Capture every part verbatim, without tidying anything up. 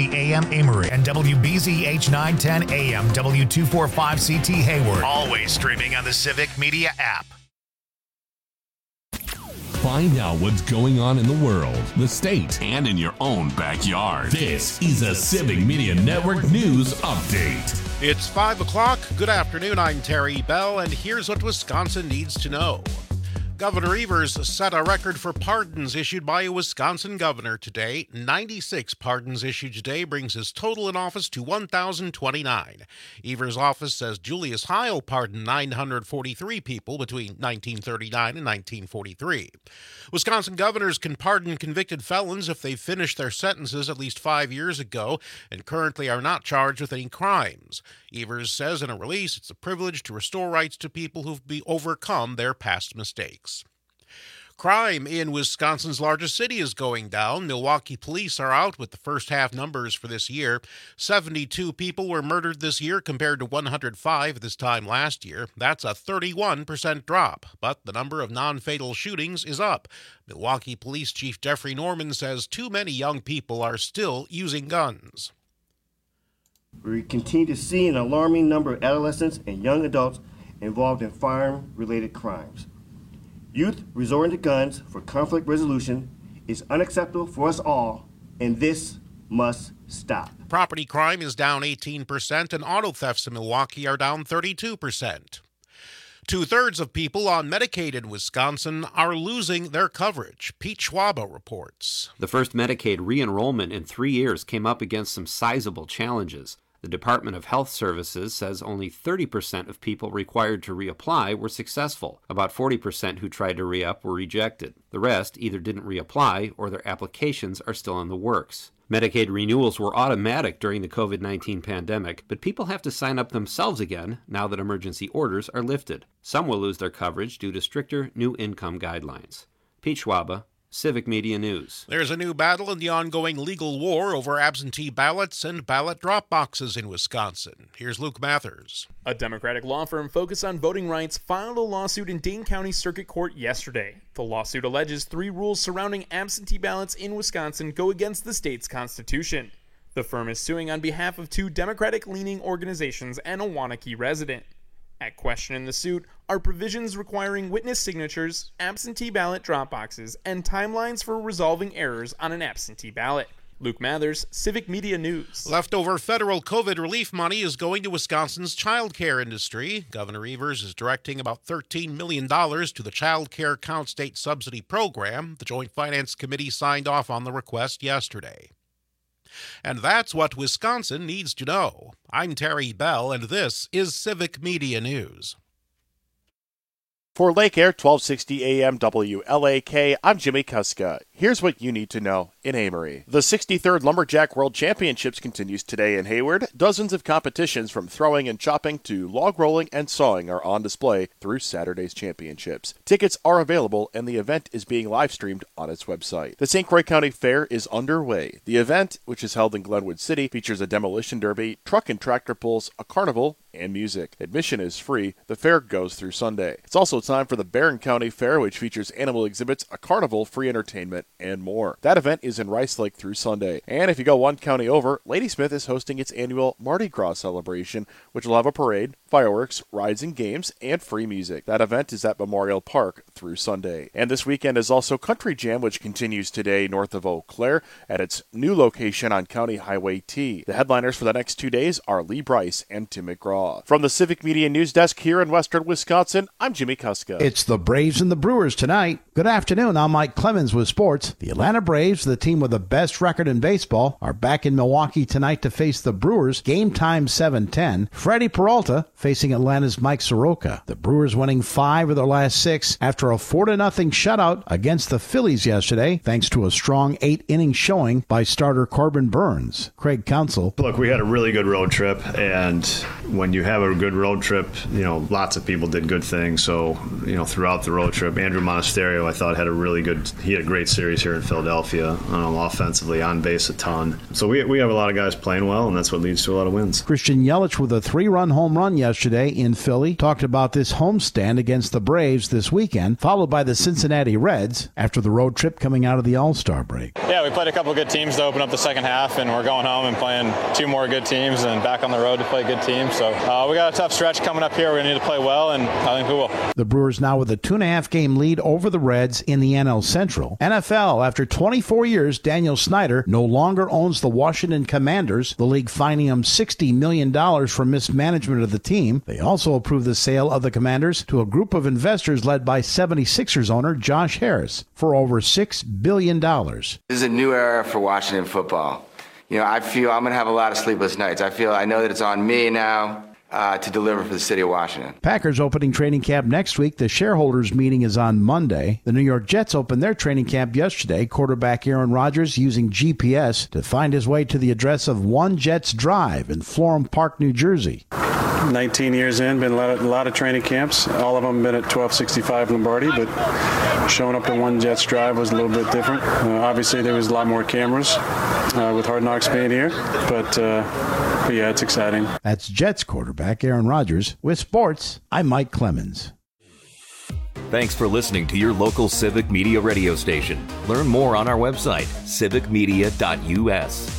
sixty A M Amory and W B Z H nine ten A M W two forty-five C T Hayward. Always streaming on the Civic Media app. Find out what's going on in the world, the state, and in your own backyard. This is a Civic Media Network News Update. It's five o'clock. Good afternoon. I'm Terry Bell, and here's what Wisconsin needs to know. Governor Evers set a record for pardons issued by a Wisconsin governor today. ninety-six pardons issued today brings his total in office to one thousand twenty-nine. Evers' office says Julius Heil pardoned nine hundred forty-three people between nineteen thirty-nine and nineteen forty-three. Wisconsin governors can pardon convicted felons if they finished their sentences at least five years ago and currently are not charged with any crimes. Evers says in a release it's a privilege to restore rights to people who've be overcome their past mistakes. Crime in Wisconsin's largest city is going down. Milwaukee police are out with the first half numbers for this year. seventy-two people were murdered this year compared to one hundred five this time last year. That's a thirty-one percent drop, but the number of non-fatal shootings is up. Milwaukee Police Chief Jeffrey Norman says too many young people are still using guns. We continue to see an alarming number of adolescents and young adults involved in firearm-related crimes. Youth resorting to guns for conflict resolution is unacceptable for us all, and this must stop. Property crime is down eighteen percent, and auto thefts in Milwaukee are down thirty-two percent. Two-thirds of people on Medicaid in Wisconsin are losing their coverage. Pete Schwaba reports. The first Medicaid re-enrollment in three years came up against some sizable challenges. The Department of Health Services says only thirty percent of people required to reapply were successful. About forty percent who tried to re-up were rejected. The rest either didn't reapply or their applications are still in the works. Medicaid renewals were automatic during the covid nineteen pandemic, but people have to sign up themselves again now that emergency orders are lifted. Some will lose their coverage due to stricter new income guidelines. Pete Schwaba, Civic Media News. There's a new battle in the ongoing legal war over absentee ballots and ballot drop boxes in Wisconsin. Here's Luke Mathers. A Democratic law firm focused on voting rights filed a lawsuit in Dane County Circuit Court yesterday. The lawsuit alleges three rules surrounding absentee ballots in Wisconsin go against the state's constitution. The firm is suing on behalf of two Democratic-leaning organizations and a Waunakee resident. At question in the suit are provisions requiring witness signatures, absentee ballot drop boxes, and timelines for resolving errors on an absentee ballot. Luke Mathers, Civic Media News. Leftover federal COVID relief money is going to Wisconsin's child care industry. Governor Evers is directing about thirteen million dollars to the Child Care Count State Subsidy Program. The Joint Finance Committee signed off on the request yesterday. And that's what Wisconsin needs to know. I'm Terry Bell, and this is Civic Media News. For Lake Air twelve sixty A M W L A K, I'm Jimmy Kuska. Here's what you need to know in Amory. The sixty-third Lumberjack World Championships continues today in Hayward. Dozens of competitions from throwing and chopping to log rolling and sawing are on display through Saturday's championships. Tickets are available and the event is being live streamed on its website. The Saint Croix County Fair is underway. The event, which is held in Glenwood City, features a demolition derby, truck and tractor pulls, a carnival, and music. Admission is free. The fair goes through Sunday. It's also time for the Barron County Fair, which features animal exhibits, a carnival, free entertainment, and more. That event is in Rice Lake through Sunday. And if you go one county over, Ladysmith is hosting its annual Mardi Gras celebration, which will have a parade, fireworks, rides and games, and free music. That event is at Memorial Park through Sunday. And this weekend is also Country Jam, which continues today north of Eau Claire at its new location on County Highway T. The headliners for the next two days are Lee Bryce and Tim McGraw. From the Civic Media News Desk here in Western Wisconsin, I'm Jimmy Kuska. It's the Braves and the Brewers tonight. Good afternoon, I'm Mike Clemens with sports. The Atlanta Braves, the team with the best record in baseball, are back in Milwaukee tonight to face the Brewers. Game time seven ten. Freddie Peralta facing Atlanta's Mike Soroka. The Brewers winning five of their last six after a four to nothing shutout against the Phillies yesterday, thanks to a strong eight-inning showing by starter Corbin Burns. Craig Counsell. Look, we had a really good road trip, and when you have a good road trip, you know, lots of people did good things. So, you know, throughout the road trip, Andrew Monasterio, I thought, had a really good, he had a great series here in Philadelphia, um, offensively, on base a ton. So we we have a lot of guys playing well, and that's what leads to a lot of wins. Christian Yelich with a three-run home run yesterday yesterday in Philly, talked about this homestand against the Braves this weekend, followed by the Cincinnati Reds after the road trip coming out of the All-Star break. Yeah, we played a couple of good teams to open up the second half, and we're going home and playing two more good teams and back on the road to play good teams. So uh, we got a tough stretch coming up here. We're going to need to play well, and I think we will. The Brewers now with a two-and-a-half game lead over the Reds in the N L Central. N F L, after twenty-four years, Daniel Snyder no longer owns the Washington Commanders, the league fining him sixty million dollars for mismanagement of the team. They also approved the sale of the Commanders to a group of investors led by seventy-sixers owner Josh Harris for over six billion dollars. This is a new era for Washington football. You know, I feel I'm going to have a lot of sleepless nights. I feel I know that it's on me now uh, to deliver for the city of Washington. Packers opening training camp next week. The shareholders meeting is on Monday. The New York Jets opened their training camp yesterday. Quarterback Aaron Rodgers using G P S to find his way to the address of One Jets Drive in Florham Park, New Jersey. nineteen years in, been a lot, of, a lot of training camps. All of them been at twelve sixty-five Lombardi, but showing up to One Jets Drive was a little bit different. Uh, obviously, there was a lot more cameras uh, with Hard Knocks being here, but, uh, but yeah, it's exciting. That's Jets quarterback Aaron Rodgers. With sports, I'm Mike Clemens. Thanks for listening to your local Civic Media radio station. Learn more on our website, civic media dot u s.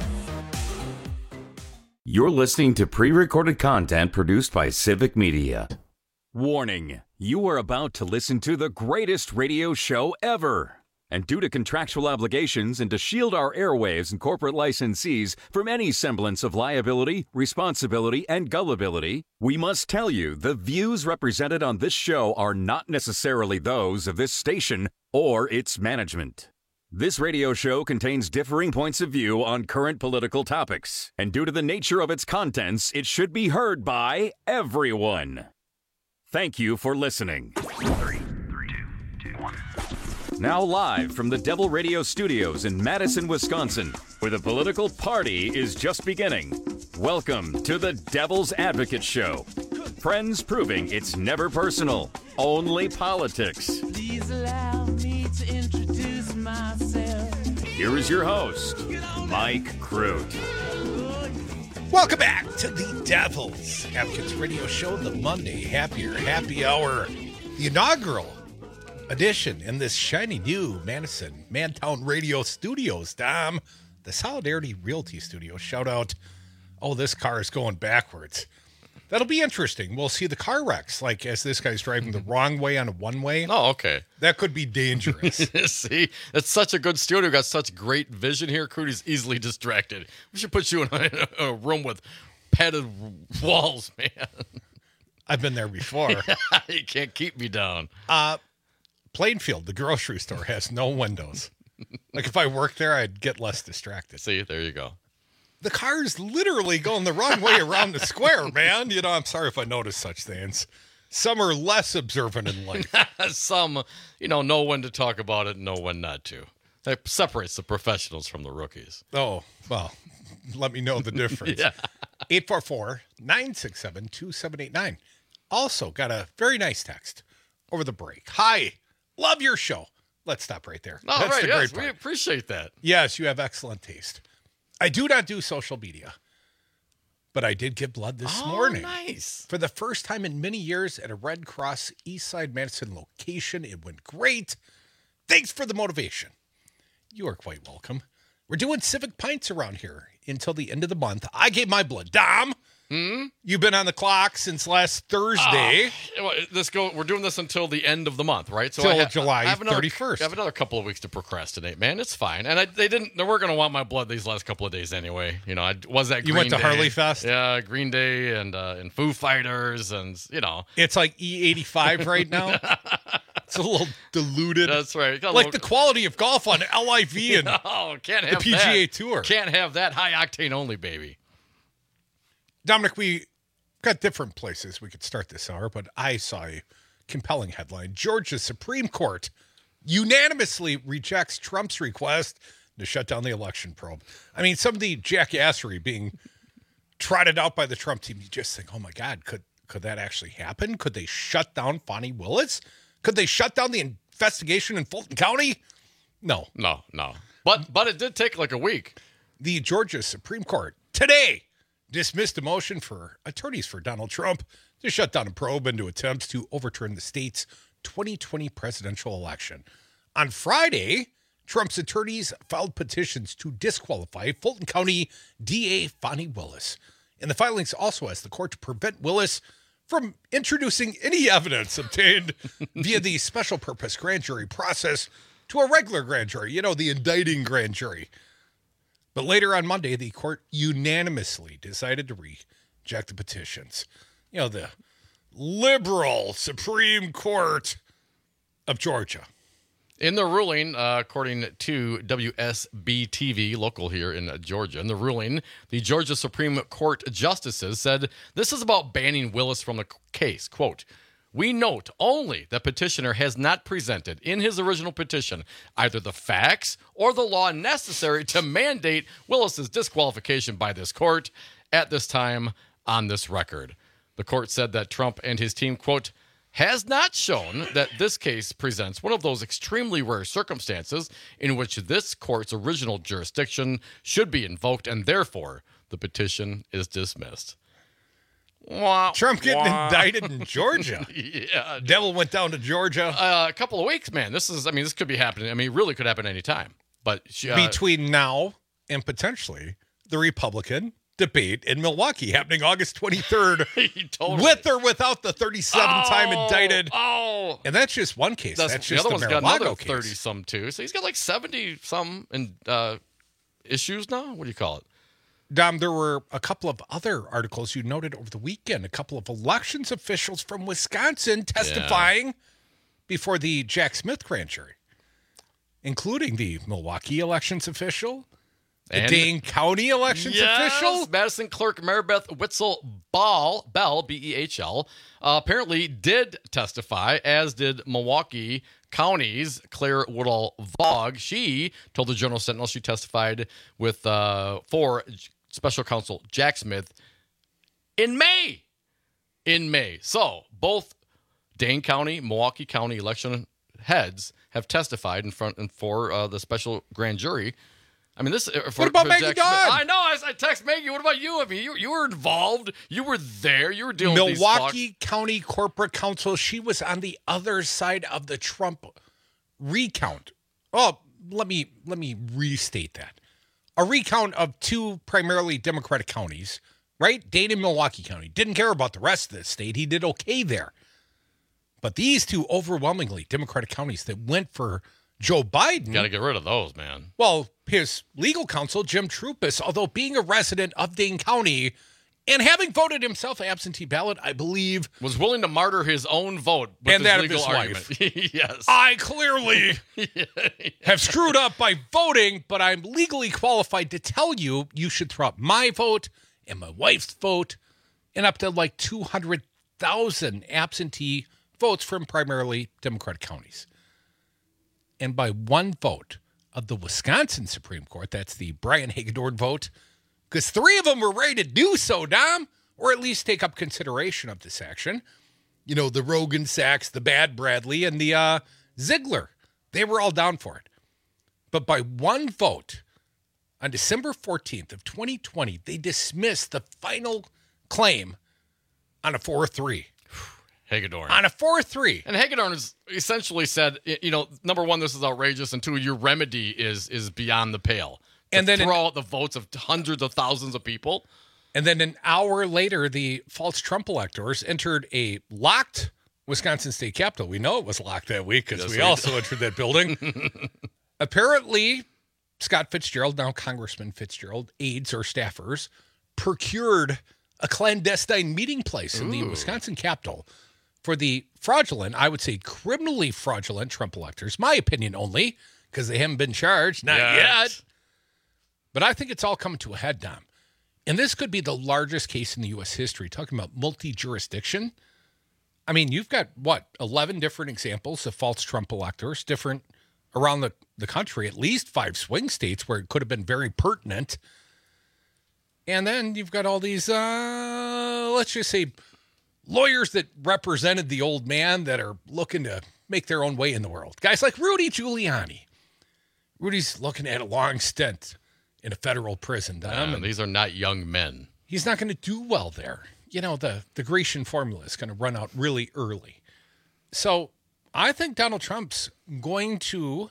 You're listening to pre-recorded content produced by Civic Media. Warning, you are about to listen to the greatest radio show ever. And due to contractual obligations and to shield our airwaves and corporate licensees from any semblance of liability, responsibility, and gullibility, we must tell you the views represented on this show are not necessarily those of this station or its management. This radio show contains differing points of view on current political topics, and due to the nature of its contents, it should be heard by everyone. Thank you for listening. Three, three, two, two, one. Now live from the Devil Radio Studios in Madison, Wisconsin, where the political party is just beginning. Welcome to the Devil's Advocate Show. Friends proving it's never personal, only politics. Please allow me to introduce myself. Here is your host, Mike Crute. Welcome back to the Devil's Advocates Radio Show, the Monday Happier Happy Hour, the inaugural edition in this shiny new Madison Mantown Radio Studios. Dom, the Solidarity Realty Studios. Shout out. Oh, this car is going backwards. That'll be interesting. We'll see the car wrecks, like as this guy's driving the wrong way on a one-way. Oh, okay. That could be dangerous. See, it's such a good studio. Got such great vision here. Crudy's easily distracted. We should put you in a, a room with padded walls, man. I've been there before. You can't keep me down. Uh, Plainfield, the grocery store, has no windows. Like if I worked there, I'd get less distracted. See, there you go. The car's literally going the wrong way around the square, man. You know, I'm sorry if I notice such things. Some are less observant in life. Some, you know, know when to talk about it and know when not to. That separates the professionals from the rookies. Oh, well, let me know the difference. Yeah. eight four four, nine six seven, two seven eight nine. Also got a very nice text over the break. Hi, love your show. Let's stop right there. All That's right, the yes, great part. we appreciate that. Yes, you have excellent taste. I do not do social media, but I did give blood this oh, morning. Nice. For the first time in many years at a Red Cross Eastside Madison location. It went great. Thanks for the motivation. You are quite welcome. We're doing Civic Pints around here until the end of the month. I gave my blood. Dom, hmm? You've been on the clock since last Thursday. Uh, this go. We're doing this until the end of the month, right? Till I ha- July I have another, thirty-first. I have another couple of weeks to procrastinate, man. It's fine. And I, they didn't. They weren't going to want my blood these last couple of days anyway. You know, I was at. You Green went to Day. Harley Fest? Yeah, Green Day and uh, and Foo Fighters, and you know, It's like E eighty-five right now. It's a little diluted. that's right. Got a Like little- the quality of golf on L I V and oh, can't have the P G A that. Tour. Can't have that high octane only, baby. Dominic, we got different places we could start this hour, but I saw a compelling headline. Georgia's Supreme Court unanimously rejects Trump's request to shut down the election probe. I mean, some of the jackassery being trotted out by the Trump team, you just think, oh my God, could could that actually happen? Could they shut down Fonnie Willis? Could they shut down the investigation in Fulton County? No. No, no. But but it did take like a week. The Georgia Supreme Court today dismissed a motion for attorneys for Donald Trump to shut down a probe into attempts to overturn the state's twenty twenty presidential election. On Friday, Trump's attorneys filed petitions to disqualify Fulton County D A Fani Willis. And the filings also asked the court to prevent Willis from introducing any evidence obtained via the special purpose grand jury process to a regular grand jury, you know, the indicting grand jury. But later on Monday, the court unanimously decided to reject the petitions. You know, the liberal Supreme Court of Georgia. In the ruling, uh, according to W S B T V, local here in uh, Georgia, in the ruling, the Georgia Supreme Court justices said this is about banning Willis from the case. Quote, "We note only that petitioner has not presented in his original petition either the facts or the law necessary to mandate Willis's disqualification by this court at this time on this record." The court said that Trump and his team, quote, has not shown that this case presents one of those extremely rare circumstances in which this court's original jurisdiction should be invoked, and therefore the petition is dismissed. Wah, Trump getting wah. indicted in Georgia. Yeah. Devil went down to Georgia. Uh, a couple of weeks, man. This is, I mean, this could be happening. I mean, it really could happen any time. But uh, Between now and potentially the Republican debate in Milwaukee happening August twenty-third, totally. with or without the thirty-seven time Oh, indicted. Oh, and that's just one case. That's, That's, just the other the one's got Mar-a-Lago another case. thirty some too. So he's got like seventy some in uh, issues now. What do you call it? Dom, there were a couple of other articles you noted over the weekend. A couple of elections officials from Wisconsin testifying yeah. before the Jack Smith grand jury, including the Milwaukee elections official, the And- Dane County elections Yes, official. Madison Clerk Maribeth Witzel Ball, Bell, B E H L, uh, apparently did testify, as did Milwaukee County's Claire Woodall Vaughn. She told the Journal Sentinel she testified with uh, for Special Counsel Jack Smith in May. In May. So both Dane County, Milwaukee County election heads have testified in front and for uh, the special grand jury. I mean, this. Uh, for, what about for Maggie Jack Dodd? Smith. I know. I, I text Maggie. What about you? I mean, you you were involved. You were there. You were dealing with these Milwaukee County Corporate Counsel. She was on the other side of the Trump recount. Oh, let me let me restate that. A recount of two primarily Democratic counties, right? Dane and Milwaukee County. Didn't care about the rest of the state. He did okay there. But these two overwhelmingly Democratic counties that went for Joe Biden. Got to get rid of those, man. Well, his legal counsel, Jim Trupis, although being a resident of Dane County and having voted himself absentee ballot, I believe, was willing to martyr his own vote with and his that legal of his argument. wife. Yes. I clearly have screwed up by voting, but I'm legally qualified to tell you you should throw out my vote and my wife's vote and up to like two hundred thousand absentee votes from primarily Democratic counties. And by one vote of the Wisconsin Supreme Court, that's the Brian Hagedorn vote, because three of them were ready to do so, Dom, or at least take up consideration of this action. You know, the Rogan Sachs, the Bad Bradley, and the uh, Ziegler. They were all down for it. But by one vote, on December fourteenth of twenty twenty, they dismissed the final claim on a four three. Hagedorn. On a four three. And Hagedorn has essentially said, you know, number one, this is outrageous, and two, your remedy is is beyond the pale. To And then throw an- out the votes of hundreds of thousands of people. And then an hour later, the false Trump electors entered a locked Wisconsin State Capitol. We know it was locked that week because Yes, we we also do. entered that building. Apparently, Scott Fitzgerald, now Congressman Fitzgerald, aides or staffers, procured a clandestine meeting place in the Ooh. Wisconsin Capitol for the fraudulent, I would say criminally fraudulent Trump electors. My opinion only, because they haven't been charged. Not Yes. yet. But I think it's all coming to a head, Dom. And this could be the largest case in the U S history, talking about multi-jurisdiction. I mean, you've got, what, eleven different examples of false Trump electors, different around the, the country, at least five swing states where it could have been very pertinent. And then you've got all these, uh, let's just say, lawyers that represented the old man that are looking to make their own way in the world. Guys like Rudy Giuliani. Rudy's looking at a long stint in a federal prison. Dom, Yeah, and these are not young men. he's not going to do well there. You know, the, the Grecian formula is going to run out really early. So I think Donald Trump's going to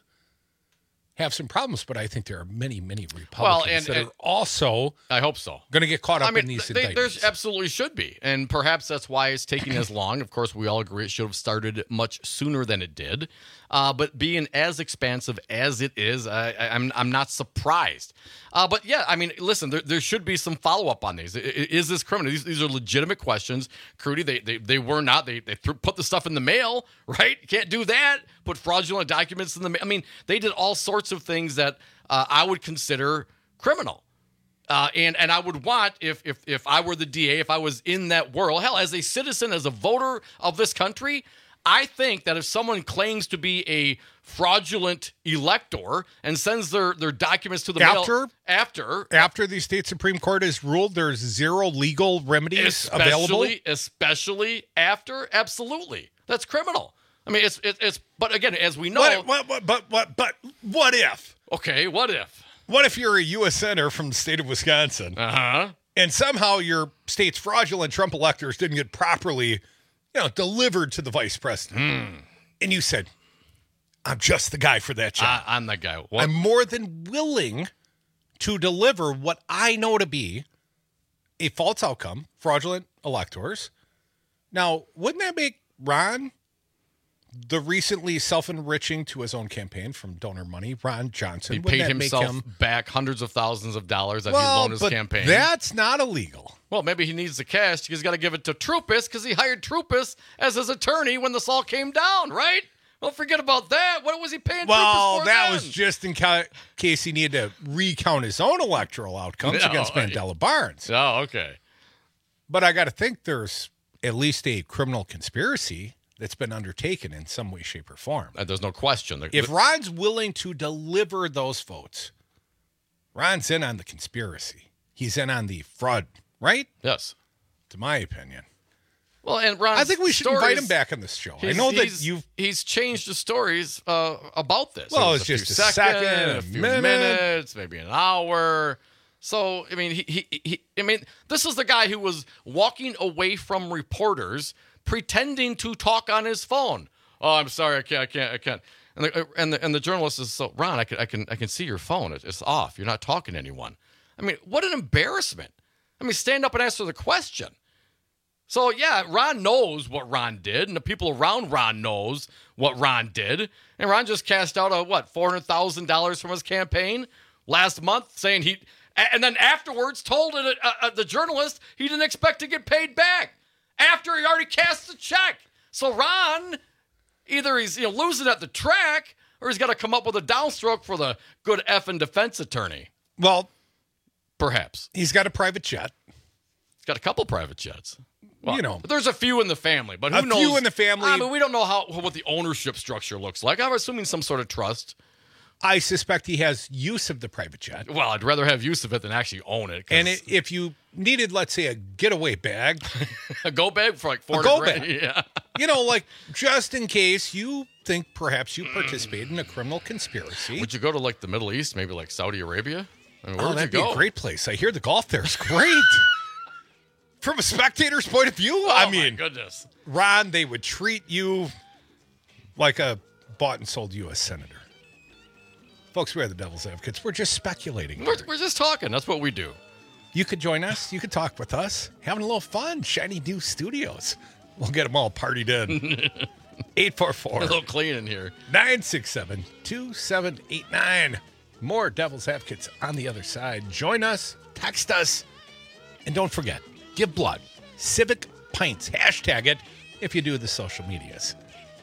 have some problems, but I think there are many, many Republicans well, and, that and are also I hope so. going to get caught up I mean, in these they, indictments. There's absolutely should be, and perhaps that's why it's taking as long. Of course, we all agree it should have started much sooner than it did. Uh, but being as expansive as it is, I, I, I'm I'm not surprised. Uh, but yeah, I mean, listen, there, there should be some follow up on these. Is this criminal? These, these are legitimate questions, Crudy. They they, they were not. They they threw, put the stuff in the mail, right? You can't do that. Put fraudulent documents in the mail. I mean, they did all sorts of things that uh, I would consider criminal. Uh, and and I would want, if if if I were the D A, if I was in that world, hell, as a citizen, as a voter of this country, I think that if someone claims to be a fraudulent elector and sends their, their documents to the after, mail after after the state Supreme Court has ruled there's zero legal remedies especially, available, especially after, absolutely, that's criminal. I mean, it's it, it's. But again, as we know, what, what, what, but what but what if? Okay, what if? What if you're a U S senator from the state of Wisconsin, uh-huh. and somehow your state's fraudulent Trump electors didn't get properly, you know, delivered to the vice president, mm. and you said, "I'm just the guy for that job. I, I'm the guy. What? I'm more than willing to deliver what I know to be a false outcome, fraudulent electors." Now, wouldn't that make Ron, the recently self-enriching to his own campaign from donor money, Ron Johnson, he wouldn't paid that himself make him back hundreds of thousands of dollars that well, he loaned his but campaign? That's not illegal. Well, maybe he needs the cash. He's got to give it to Troupis because he hired Troupis as his attorney when this all came down, right? Well, forget about that. What was he paying Well, Troupis for that then? was just in ca- case he needed to recount his own electoral outcomes No, against I- Mandela Barnes. Oh, okay. But I got to think there's at least a criminal conspiracy that's been undertaken in some way, shape, or form. Uh, there's no question. The, If the, Ron's willing to deliver those votes, Ron's in on the conspiracy. He's in on the fraud, right? Yes. To my opinion. well, and Ron's I think we should stories, invite him back on this show. I he's- know that he's- you've... He's changed the stories uh, about this. Well, It was it's a just few a seconds, second, a a few minute. minutes, maybe an hour. So, I mean, he, he, he, I mean, this is the guy who was walking away from reporters, pretending to talk on his phone. Oh, I'm sorry, I can't, I can't, I can't. And the and the, and the journalist is so Ron, I can, I can, I can see your phone. It's off. You're not talking to anyone. I mean, what an embarrassment. I mean, stand up and answer the question. So yeah, Ron knows what Ron did, and the people around Ron knows what Ron did. And Ron just cashed out a what four hundred thousand dollars from his campaign last month, saying he, and then afterwards told it, uh, uh, the journalist he didn't expect to get paid back after he already cast the check. So Ron, either he's you know losing at the track, or he's got to come up with a downstroke for the good effing defense attorney. Well, perhaps he's got a private jet. He's got a couple private jets. Well, you know, there's a few in the family, but who a knows? few in the family. I mean, we don't know how what the ownership structure looks like. I'm assuming some sort of trust. I suspect he has use of the private jet. Well, I'd rather have use of it than actually own it. And it, if you needed, let's say, a getaway bag, a go bag for like four a go grand, bag, yeah. you know, like just in case you think perhaps you participated in a criminal conspiracy. Would you go to like the Middle East, maybe like Saudi Arabia? I mean, where Oh, would that'd you be go? a great place. I hear the golf there is great. From a spectator's point of view, Oh I my mean, goodness, Ron, they would treat you like a bought and sold U S senator. Folks, we are the Devil's Advocates. We're just speculating. We're, we're just talking. That's what we do. You could join us. You could talk with us. Having a little fun. Shiny new studios. We'll get them all partied in. eight four four. A little clean in here. nine six seven, two seven eight nine. More Devil's Advocates on the other side. Join us. Text us. And don't forget, give blood. Civic Pints. Hashtag it if you do the social medias.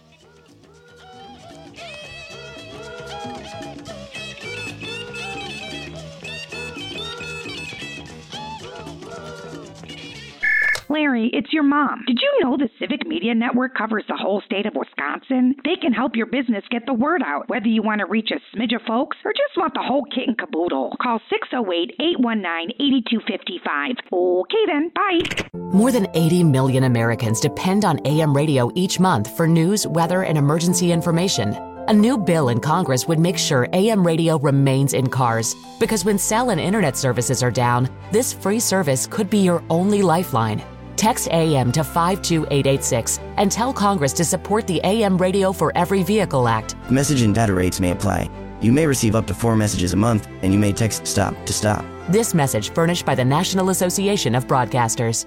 Larry, it's your mom. Did you know the Civic Media Network covers the whole state of Wisconsin? They can help your business get the word out, whether you want to reach a smidge of folks or just want the whole kit and caboodle. Call six oh eight, eight one nine, eight two five five. Okay then, bye. More than eighty million Americans depend on A M radio each month for news, weather, and emergency information. A new bill in Congress would make sure A M radio remains in cars, because when cell and internet services are down, this free service could be your only lifeline. Text A M to five two eight eight six and tell Congress to support the A M Radio for Every Vehicle Act. Message and data rates may apply. You may receive up to four messages a month, and you may text STOP to stop. This message furnished by the National Association of Broadcasters.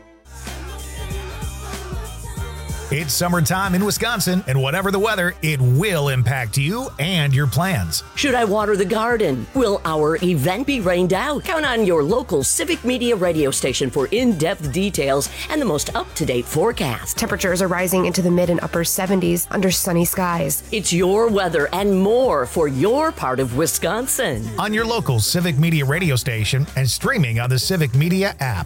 It's summertime in Wisconsin, and whatever the weather, it will impact you and your plans. Should I water the garden? Will our event be rained out? Count on your local Civic Media radio station for in-depth details and the most up-to-date forecast. Temperatures are rising into the mid and upper seventies under sunny skies. It's your weather and more for your part of Wisconsin. On your local Civic Media radio station and streaming on the Civic Media app.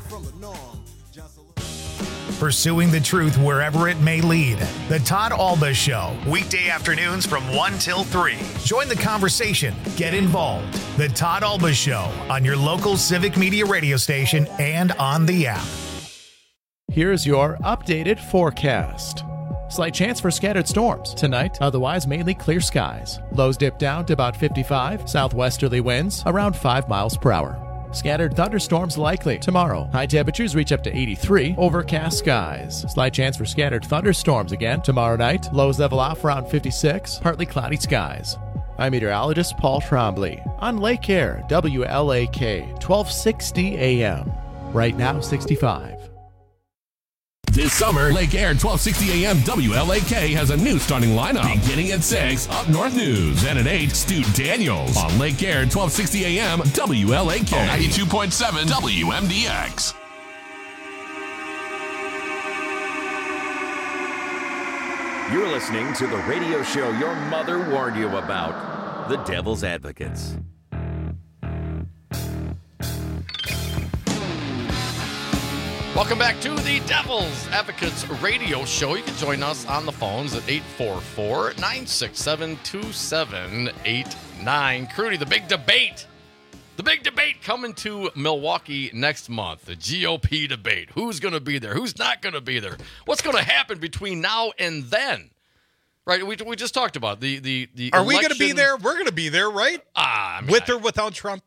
Pursuing the truth wherever it may lead. The Todd Alba Show, weekday afternoons from one till three. Join the conversation. Get involved. The Todd Alba Show on your local Civic Media radio station and on the app. Here's your updated forecast. Slight chance for scattered storms tonight, otherwise mainly clear skies. Lows dip down to about fifty-five, southwesterly winds around five miles per hour. Scattered thunderstorms likely tomorrow. High temperatures reach up to eighty-three. Overcast skies. Slight chance for scattered thunderstorms again tomorrow night. Lows level off around fifty-six. Partly cloudy skies. I'm meteorologist Paul Trombley on Lake Air, W L A K, twelve sixty A M. Right now, sixty-five. This summer, Lake Air twelve sixty A M W L A K has a new starting lineup. Beginning at six, Up North News. And at eight, Stu Daniels. On Lake Air twelve sixty A M W L A K. ninety-two point seven W M D X. You're listening to the radio show your mother warned you about, The Devil's Advocates. Welcome back to the Devil's Advocates radio show. You can join us on the phones at eight four four, nine six seven, two seven eight nine. Crudy, the big debate. The big debate coming to Milwaukee next month. The G O P debate. Who's going to be there? Who's not going to be there? What's going to happen between now and then? Right, we, we just talked about the the the. Are election. we going to be there? We're going to be there, right? Ah, I mean, with I, or without Trump?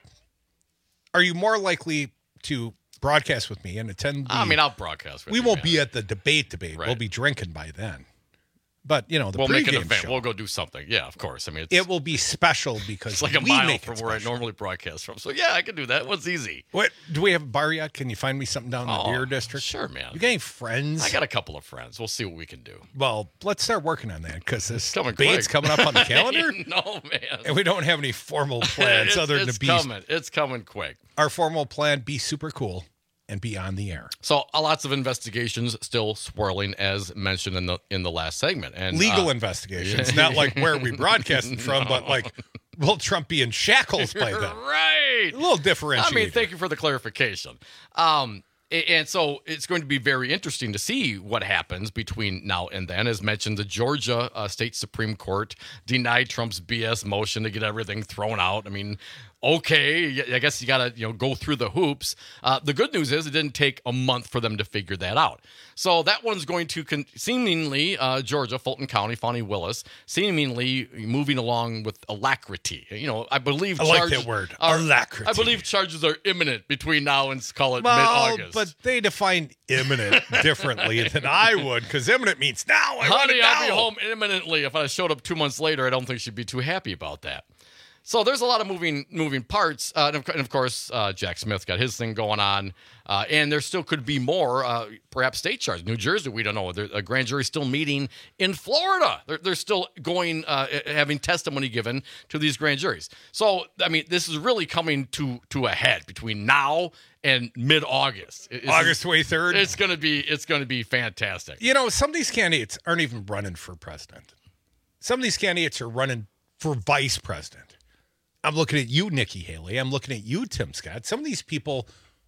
Are you more likely to broadcast with me and attend? The, I mean, I'll broadcast with we you. We won't man. be at the debate debate. Right. We'll be drinking by then. But, you know, the we'll make an event. Show, we'll go do something. Yeah, of course. I mean, it's, it will be special because it's like a we mile make from it where I special. normally broadcast from. So, yeah, I can do that. What's easy? What do we have a bar yet? Can you find me something down in oh, the beer district? Sure, man. You got any friends? I got a couple of friends. We'll see what we can do. Well, let's start working on that because this coming debate's quick. coming up on the calendar. No, man. And we don't have any formal plans it's, other than it's to be coming. It's coming quick. Our formal plan: be super cool and be on the air. So, uh, lots of investigations still swirling, as mentioned in the in the last segment, and legal uh, investigations, not like where we broadcasting no. from, but like, will Trump be in shackles by then? Right. A little differentiated. I mean, thank you for the clarification. Um, and so it's going to be very interesting to see what happens between now and then. As mentioned, the Georgia uh, State Supreme Court denied Trump's B S motion to get everything thrown out. I mean, okay, I guess you got to you know go through the hoops. Uh, the good news is it didn't take a month for them to figure that out. So that one's going to con- seemingly, uh, Georgia, Fulton County, Fani Willis, seemingly moving along with alacrity. You know, I believe I like charges that word, are, alacrity. I believe charges are imminent between now and call it well, mid-August. But they define imminent differently than I would, because imminent means now. I want it Honey, now. I'll be home imminently. If I showed up two months later, I don't think she'd be too happy about that. So there's a lot of moving moving parts. Uh, and, of, and of course, uh, Jack Smith got his thing going on. Uh, and there still could be more, uh, perhaps state charges. New Jersey, we don't know. There, a grand jury still meeting in Florida. They're, they're still going, uh, having testimony given to these grand juries. So, I mean, this is really coming to to a head between now and mid-August. It's, August twenty-third? It's going to be it's going to be fantastic. You know, some of these candidates aren't even running for president. Some of these candidates are running for vice president. I'm looking at you, Nikki Haley. I'm looking at you, Tim Scott. Some of these people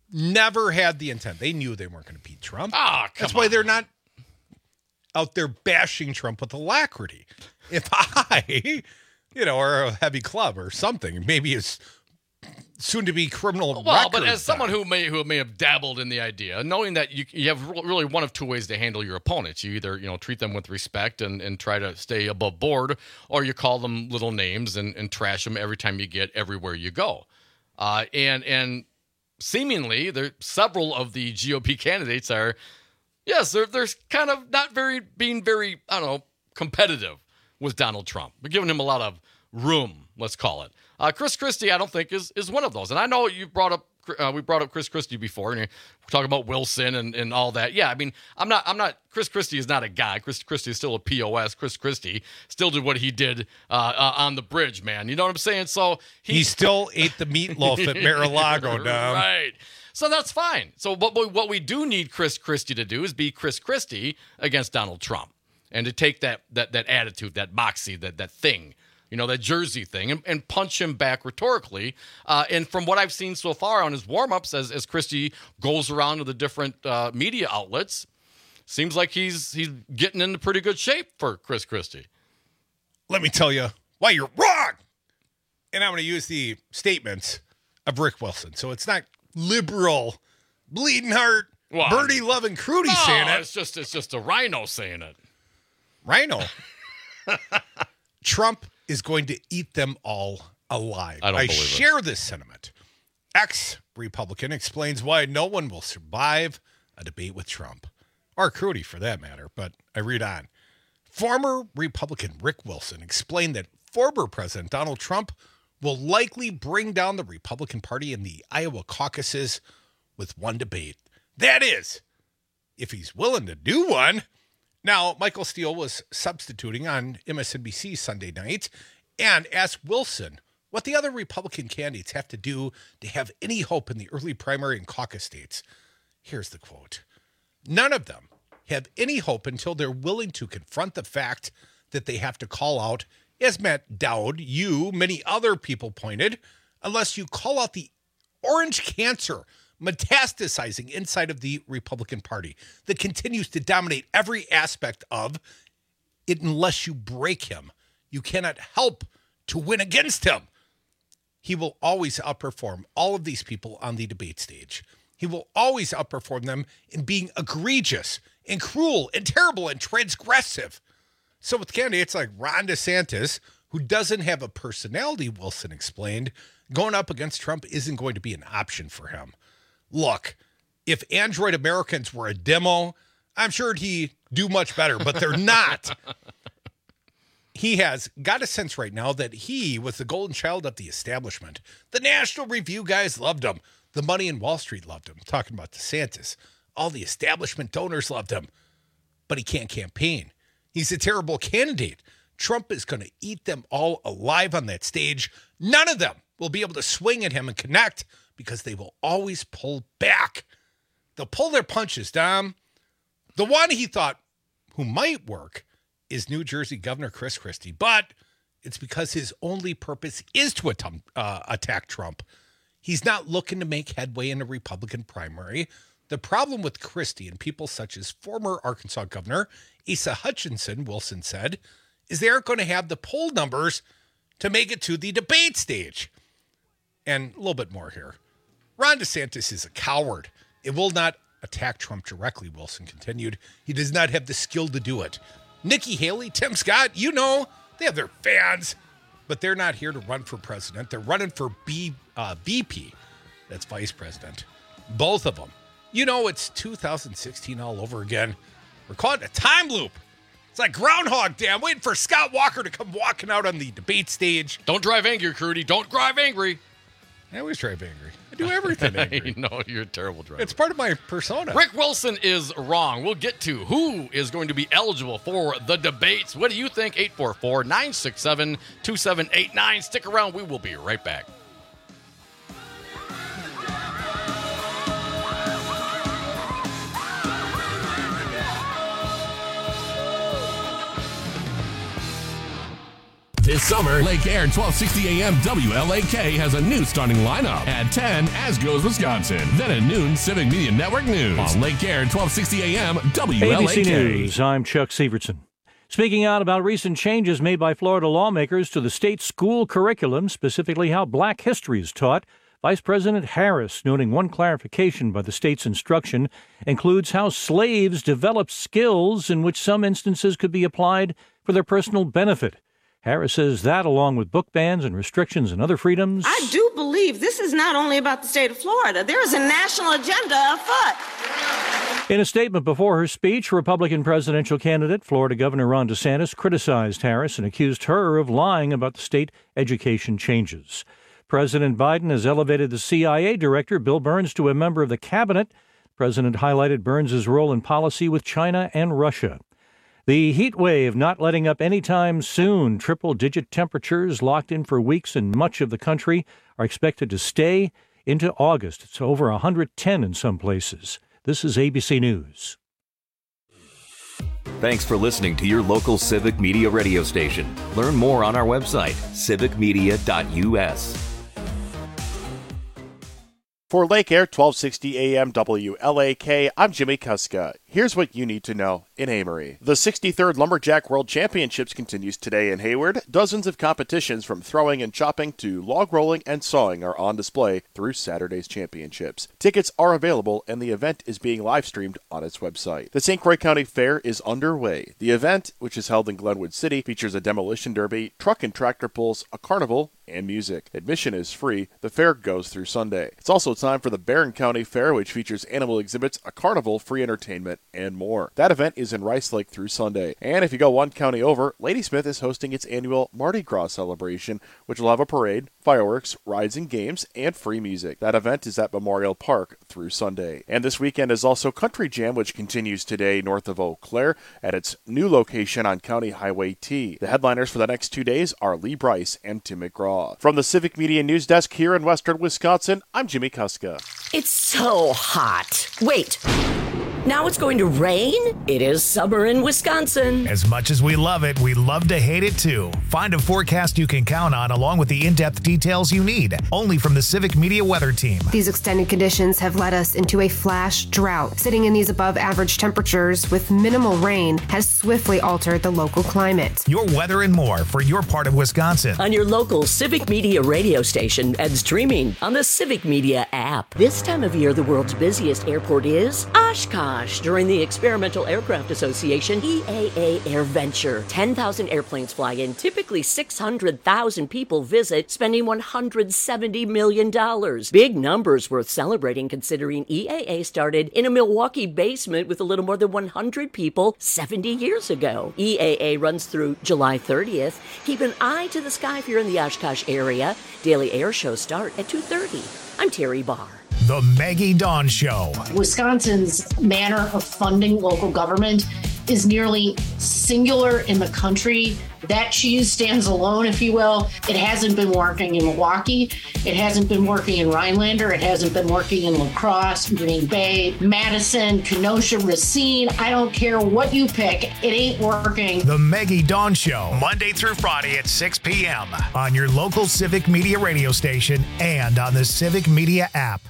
never had the intent. They knew they weren't going to beat Trump. Ah, come That's why on. they're not out there bashing Trump with alacrity. If I, you know, or a heavy club or something, maybe it's soon-to-be criminal Well, record. but as someone who may who may have dabbled in the idea, knowing that you you have really one of two ways to handle your opponents. You either, you know, treat them with respect and, and try to stay above board, or you call them little names and, and trash them every time you get everywhere you go. Uh, and and seemingly, there several of the G O P candidates are, yes, they're they're kind of not very being very I don't know competitive with Donald Trump. We're giving him a lot of room, let's call it. Uh, Chris Christie, I don't think is is one of those. And I know you brought up uh, we brought up Chris Christie before, and you're talking about Wilson and, and all that. Yeah, I mean, I'm not I'm not Chris Christie is not a guy. Chris Christie is still a P O S. Chris Christie still did what he did uh, uh, on the bridge, man. You know what I'm saying? So he, he still ate the meatloaf at Mar-a-Lago, Dom. Right. So that's fine. So what we, what we do need Chris Christie to do is be Chris Christie against Donald Trump, and to take that that that attitude, that moxie, that that thing. You know, that Jersey thing, and, and punch him back rhetorically. Uh, and from what I've seen so far on his warm-ups, as, as Christie goes around to the different uh, media outlets, seems like he's he's getting into pretty good shape for Chris Christie. Let me tell you why you're wrong. And I'm going to use the statements of Rick Wilson. So it's not liberal, bleeding heart, Well, birdie loving Crudy no, saying it. It's just, it's just a rhino saying it. Rhino. Trump is going to eat them all alive. I don't I believe it. share this sentiment. Ex-Republican explains why no one will survive a debate with Trump, or Crudy for that matter, but I read on. Former Republican Rick Wilson explained that former President Donald Trump will likely bring down the Republican Party in the Iowa caucuses with one debate. That is, if he's willing to do one. Now, Michael Steele was substituting on M S N B C Sunday night and asked Wilson what the other Republican candidates have to do to have any hope in the early primary and caucus states. Here's the quote. None of them have any hope until they're willing to confront the fact that they have to call out, as Matt Dowd, you, many other people pointed, unless you call out the orange cancer metastasizing inside of the Republican Party that continues to dominate every aspect of it. Unless you break him, you cannot help to win against him. He will always outperform all of these people on the debate stage. He will always outperform them in being egregious and cruel and terrible and transgressive. So with candidates like Ron DeSantis, who doesn't have a personality, Wilson explained, going up against Trump isn't going to be an option for him. Look, if Android Americans were a demo, I'm sure he'd do much better, but they're not. He has got a sense right now that he was the golden child of the establishment. The National Review guys loved him. The money in Wall Street loved him. Talking about DeSantis. All the establishment donors loved him. But he can't campaign. He's a terrible candidate. Trump is going to eat them all alive on that stage. None of them will be able to swing at him and connect because they will always pull back. They'll pull their punches, Dom. The one he thought who might work is New Jersey Governor Chris Christie, but it's because his only purpose is to attempt, uh, attack Trump. He's not looking to make headway in a Republican primary. The problem with Christie and people such as former Arkansas Governor Asa Hutchinson, Wilson said, is they aren't going to have the poll numbers to make it to the debate stage. And a little bit more here. Ron DeSantis is a coward. It will not attack Trump directly, Wilson continued. He does not have the skill to do it. Nikki Haley, Tim Scott, you know, they have their fans, but they're not here to run for president. They're running for B, uh, V P. That's vice president. Both of them. You know, it's two thousand sixteen all over again. We're caught in a time loop. It's like Groundhog Day. I'm waiting for Scott Walker to come walking out on the debate stage. Don't drive angry, Crudy. Don't drive angry. I always drive angry. I do everything angry. No, you're a terrible driver. It's part of my persona. Rick Wilson is wrong. We'll get to who is going to be eligible for the debates. What do you think? eight four four, nine six seven, two seven eight nine. Stick around. We will be right back. This summer, Lake Air twelve sixty A M W L A K has a new starting lineup. At ten, as goes Wisconsin. Then at noon, Civic Media Network News. On Lake Air twelve sixty A M W L A K. A B C News, I'm Chuck Severson. Speaking out about recent changes made by Florida lawmakers to the state school curriculum, specifically how black history is taught, Vice President Harris noting one clarification by the state's instruction includes how slaves developed skills in which some instances could be applied for their personal benefit. Harris says that, along with book bans and restrictions and other freedoms. I do believe this is not only about the state of Florida. There is a national agenda afoot. In a statement before her speech, Republican presidential candidate, Florida Governor Ron DeSantis, criticized Harris and accused her of lying about the state education changes. President Biden has elevated the C I A director, Bill Burns, to a member of the cabinet. The president highlighted Burns' role in policy with China and Russia. The heat wave not letting up anytime soon. Triple-digit temperatures locked in for weeks in much of the country are expected to stay into August. It's over one hundred ten in some places. This is A B C News. Thanks for listening to your local Civic Media radio station. Learn more on our website, civic media dot u s. For Lake Air twelve sixty A M W L A K, I'm Jimmy Kuska. Here's what you need to know in Amory. The sixty-third Lumberjack World Championships continues today in Hayward. Dozens of competitions from throwing and chopping to log rolling and sawing are on display through Saturday's championships. Tickets are available and the event is being live streamed on its website. The Saint Croix County Fair is underway. The event, which is held in Glenwood City, features a demolition derby, truck and tractor pulls, a carnival, and music. Admission is free. The fair goes through Sunday. It's also time for the Barron County Fair, which features animal exhibits, a carnival, free entertainment, and more. That event is in Rice Lake through Sunday. And if you go one county over, Ladysmith is hosting its annual Mardi Gras celebration, which will have a parade, fireworks, rides and games, and free music. That event is at Memorial Park through Sunday. And this weekend is also Country Jam, which continues today north of Eau Claire at its new location on County Highway T. The headliners for the next two days are Lee Bryce and Tim McGraw. From the Civic Media News Desk here in Western Wisconsin, I'm Jimmy Kuska. It's so hot. Wait. Now it's going to rain? It is summer in Wisconsin. As much as we love it, we love to hate it too. Find a forecast you can count on along with the in-depth details you need. Only from the Civic Media Weather Team. These extended conditions have led us into a flash drought. Sitting in these above average temperatures with minimal rain has swiftly altered the local climate. Your weather and more for your part of Wisconsin. On your local Civic Media radio station and streaming on the Civic Media app. This time of year, the world's busiest airport is Oshkosh. During the Experimental Aircraft Association E A A AirVenture. ten thousand airplanes fly in, typically six hundred thousand people visit, spending one hundred seventy million dollars. Big numbers worth celebrating considering E A A started in a Milwaukee basement with a little more than one hundred people seventy years ago. E A A runs through July thirtieth. Keep an eye to the sky if you're in the Oshkosh area. Daily air shows start at two thirty. I'm Terry Barr. The Maggie Dawn Show. Wisconsin's manner of funding local government is nearly singular in the country. That cheese stands alone, if you will. It hasn't been working in Milwaukee. It hasn't been working in Rhinelander. It hasn't been working in La Crosse, Green Bay, Madison, Kenosha, Racine. I don't care what you pick. It ain't working. The Maggie Dawn Show, Monday through Friday at six p.m. on your local Civic Media radio station and on the Civic Media app.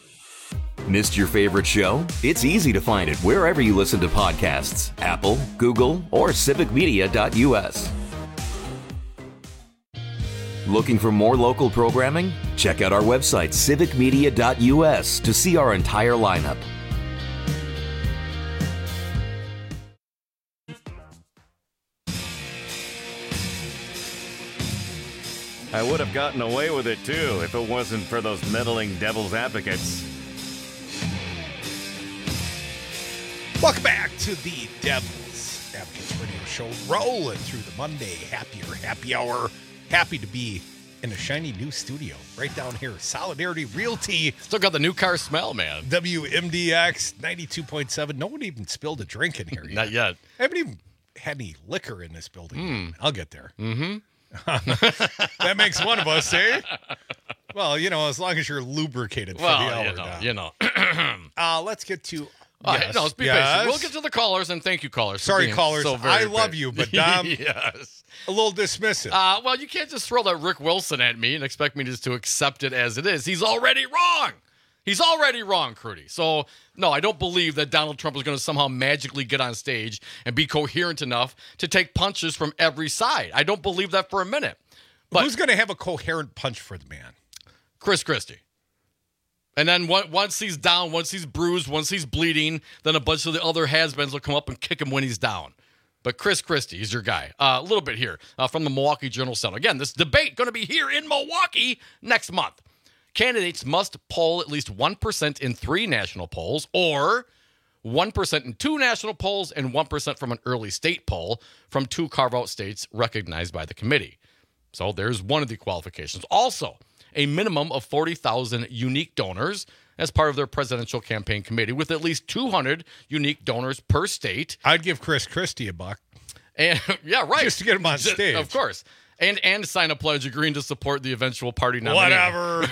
Missed your favorite show? It's easy to find it wherever you listen to podcasts. Apple, Google, or civic media dot u s. Looking for more local programming? Check out our website, civic media dot u s, to see our entire lineup. I would have gotten away with it, too, if it wasn't for those meddling devil's advocates. Welcome back to the Devil's Advocates Radio Show, rolling through the Monday happier happy hour. Happy to be in a shiny new studio right down here. Solidarity Realty. Still got the new car smell, man. W M D X ninety-two point seven. No one even spilled a drink in here yet. Not yet. I haven't even had any liquor in this building. Mm. I'll get there. Mm-hmm. That makes one of us, eh? Well, you know, as long as you're lubricated for well, the hour. you know, now. you know. uh, let's get to... All yes. right, no, let's be yes. patient. We'll get to the callers, and thank you, callers. for Sorry, being callers. So very I love great. you, but Dom, yes. a little dismissive. Uh, well, you can't just throw that Rick Wilson at me and expect me just to accept it as it is. He's already wrong. He's already wrong, Crudy. So, no, I don't believe that Donald Trump is going to somehow magically get on stage and be coherent enough to take punches from every side. I don't believe that for a minute. But who's going to have a coherent punch for the man? Chris Christie. And then once he's down, once he's bruised, once he's bleeding, then a bunch of the other has-beens will come up and kick him when he's down. But Chris Christie is your guy. Uh, a little bit here uh, from the Milwaukee Journal-Sentinel. Again, this debate going to be here in Milwaukee next month. Candidates must poll at least one percent in three national polls, or one percent in two national polls and one percent from an early state poll from two carve-out states recognized by the committee. So there's one of the qualifications. Also, a minimum of forty thousand unique donors as part of their presidential campaign committee, with at least two hundred unique donors per state. I'd give Chris Christie a buck. And yeah, right. Just to get him on stage. Of course. And and sign a pledge agreeing to support the eventual party nominee. Whatever.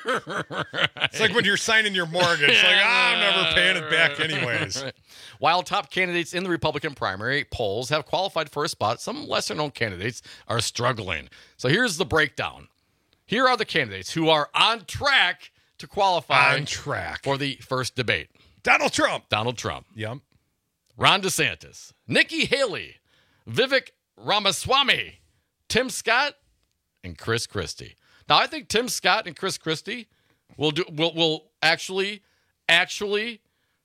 It's like when you're signing your mortgage. Like, ah, I'm never paying it back anyways. Right. While top candidates in the Republican primary polls have qualified for a spot, some lesser-known candidates are struggling. So here's the breakdown. Here are the candidates who are on track to qualify on track for the first debate. Donald Trump. Donald Trump. Yep. Ron DeSantis. Nikki Haley. Vivek Ramaswamy. Tim Scott and Chris Christie. Now, I think Tim Scott and Chris Christie will do will will actually actually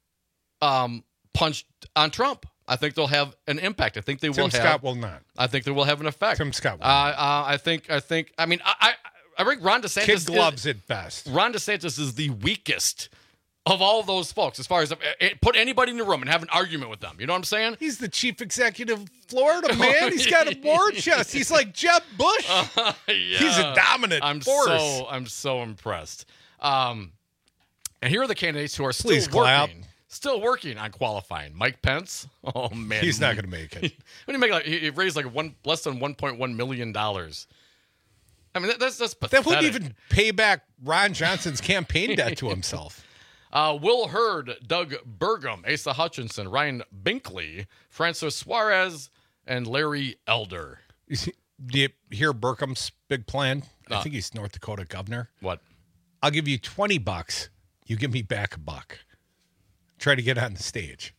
um, punch on Trump. I think they'll have an impact. I think they Tim will. Tim have, Scott will not. I think they will have an effect. Tim Scott. Will uh, uh, I think. I think. I mean, I. I I think Ron DeSantis kid gloves is, at best. Ron DeSantis is the weakest of all those folks as far as uh, put anybody in the room and have an argument with them. You know what I'm saying? He's the chief executive of Florida, man. He's got a war chest. He's like Jeb Bush. Uh, yeah. He's a dominant I'm force. So, I'm so impressed. Um, and here are the candidates who are still Please working. Clap. Still working on qualifying. Mike Pence. Oh man, he's not going to make it. What do you make? Like he raised like one less than one point one million dollars. I mean, that, that's that's pathetic. That wouldn't even pay back Ron Johnson's campaign debt to himself. Uh, Will Hurd, Doug Burgum, Asa Hutchinson, Ryan Binkley, Francis Suarez, and Larry Elder. Do you hear Burgum's big plan? Uh, I think he's North Dakota governor. What? I'll give you twenty bucks. You give me back a buck. Try to get on the stage.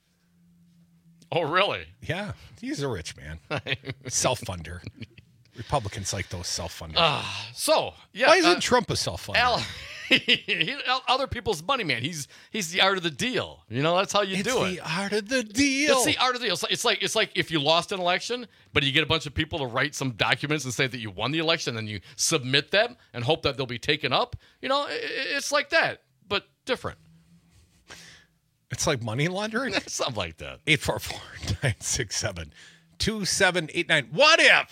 Oh, really? Yeah. He's a rich man. Self-funder. Republicans like those self-funders. Uh, so, yeah. Why isn't uh, Trump a self-funder? Al, he, other people's money man. He's he's the art of the deal. You know, that's how you it's do it. It's the art of the deal. It's the art of the deal. It's like, it's like it's like if you lost an election, but you get a bunch of people to write some documents and say that you won the election, and then you submit them and hope that they'll be taken up. You know, it, it's like that, but different. It's like money laundering? Something like that. eight four four, nine six seven, two seven eight nine. What if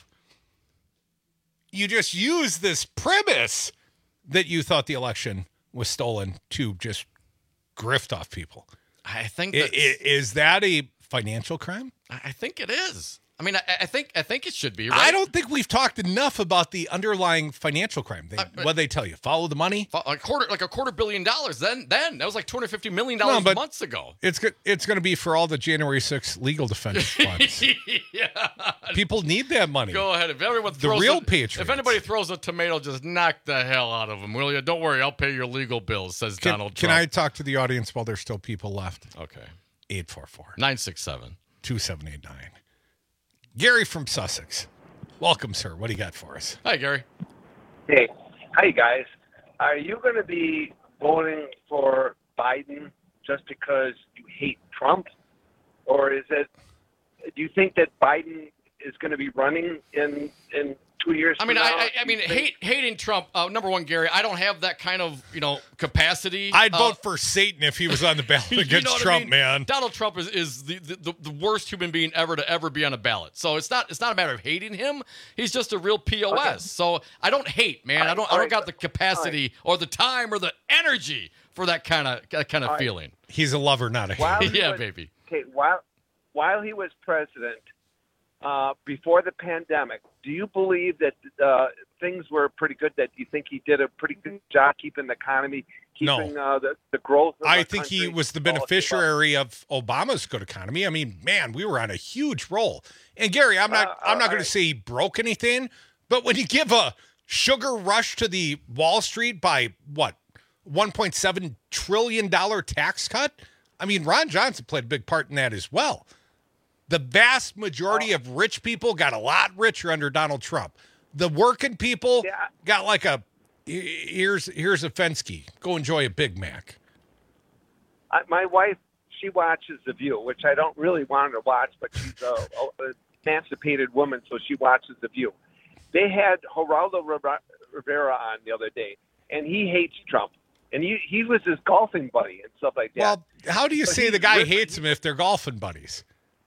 you just use this premise that you thought the election was stolen to just grift off people? I think I, I, is that a financial crime? I think it is. I mean, I, I think I think it should be. Right? I don't think we've talked enough about the underlying financial crime. They, uh, what they tell you? Follow the money. A quarter, like a quarter billion dollars. Then, then that was like two hundred fifty million dollars no, months ago. It's good. It's going to be for all the January sixth legal defense funds. Yeah, people need that money. Go ahead. If everyone the throws real a, patriots. If anybody throws a tomato, just knock the hell out of them, will you? Don't worry, I'll pay your legal bills. Says can, Donald can Trump. Can I talk to the audience while there's still people left? Okay. eight four four, nine six seven, two seven eight nine. Gary from Sussex. Welcome, sir. What do you got for us? Hi, Gary. Hey. Hi, guys. Are you going to be voting for Biden just because you hate Trump? Or is it, do you think that Biden is going to be running in, in two years I mean, from I, now? I, I mean, hate, hating Trump, uh, number one, Gary, I don't have that kind of, you know, capacity. I'd uh, vote for Satan if he was on the ballot against you know Trump, I mean? man. Donald Trump is, is the, the, the worst human being ever to ever be on a ballot. So it's not it's not a matter of hating him. He's just a real P O S. Okay. So I don't hate, man. Right, I don't I don't right. got the capacity right. or the time or the energy for that kind of that kind of all feeling. Right. He's a lover, not a hater. Yeah, was, baby. Okay, while while he was president, uh, before the pandemic, do you believe that uh, things were pretty good? That you think he did a pretty good job keeping the economy, keeping no. uh, the, the growth of I the think country? he was the beneficiary of Obama's good economy. I mean, man, we were on a huge roll. And Gary, I'm not uh, I'm not going right. to say he broke anything, but when you give a sugar rush to the Wall Street by what? one point seven trillion dollars tax cut. I mean, Ron Johnson played a big part in that as well. The vast majority of rich people got a lot richer under Donald Trump. The working people Yeah. got like a, here's here's a Fensky. Go enjoy a Big Mac. I, my wife, she watches The View, which I don't really want her to watch, but she's a, a emancipated woman, so she watches The View. They had Geraldo Rivera on the other day, and he hates Trump. And he, he was his golfing buddy and stuff like that. Well, how do you But say he- the guy listen, hates him if they're golfing buddies?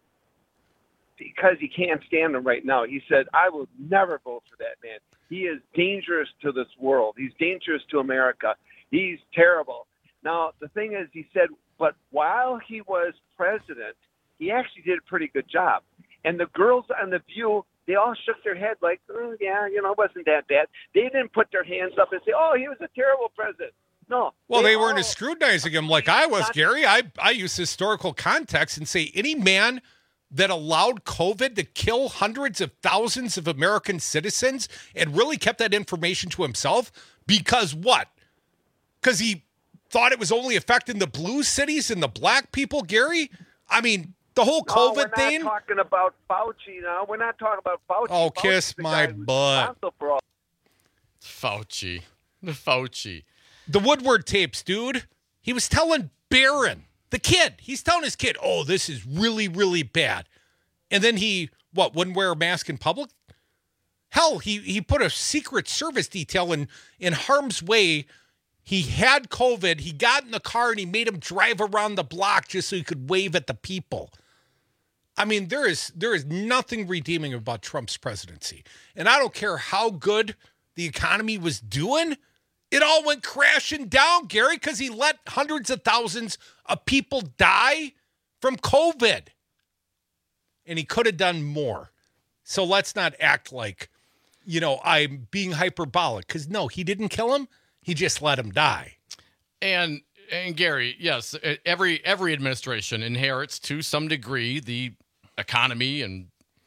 Because he can't stand him right now. He said, I will never vote for that man. He is dangerous to this world. He's dangerous to America. He's terrible. Now, the thing is, he said, but while he was president, he actually did a pretty good job. And the girls on The View, they all shook their head like, oh, yeah, you know, it wasn't that bad. They didn't put their hands up and say, oh, he was a terrible president. No. Well, they, weren't all- as scrutinizing him like I was, Gary. I, I use historical context and say any man that allowed COVID to kill hundreds of thousands of American citizens and really kept that information to himself because what? Because he thought it was only affecting the blue cities and the black people, Gary? I mean, the whole No, COVID we're not thing. talking about Fauci now. We're not talking about Fauci. Oh, Fauci's kiss the my guy who's butt. responsible for all- Fauci. The Fauci. The Woodward tapes, dude. He was telling Barron, the kid, he's telling his kid, oh, this is really, really bad. And then he, what, wouldn't wear a mask in public? Hell, he he put a Secret Service detail in, in harm's way. He had COVID. He got in the car and he made him drive around the block just so he could wave at the people. I mean, there is there is nothing redeeming about Trump's presidency. And I don't care how good the economy was doing. It all went crashing down, Gary, because he let hundreds of thousands of people die from COVID. And he could have done more. So let's not act like, you know, I'm being hyperbolic. Because, no, he didn't kill him. He just let him die. And and Gary, yes, every every administration inherits to some degree the economy and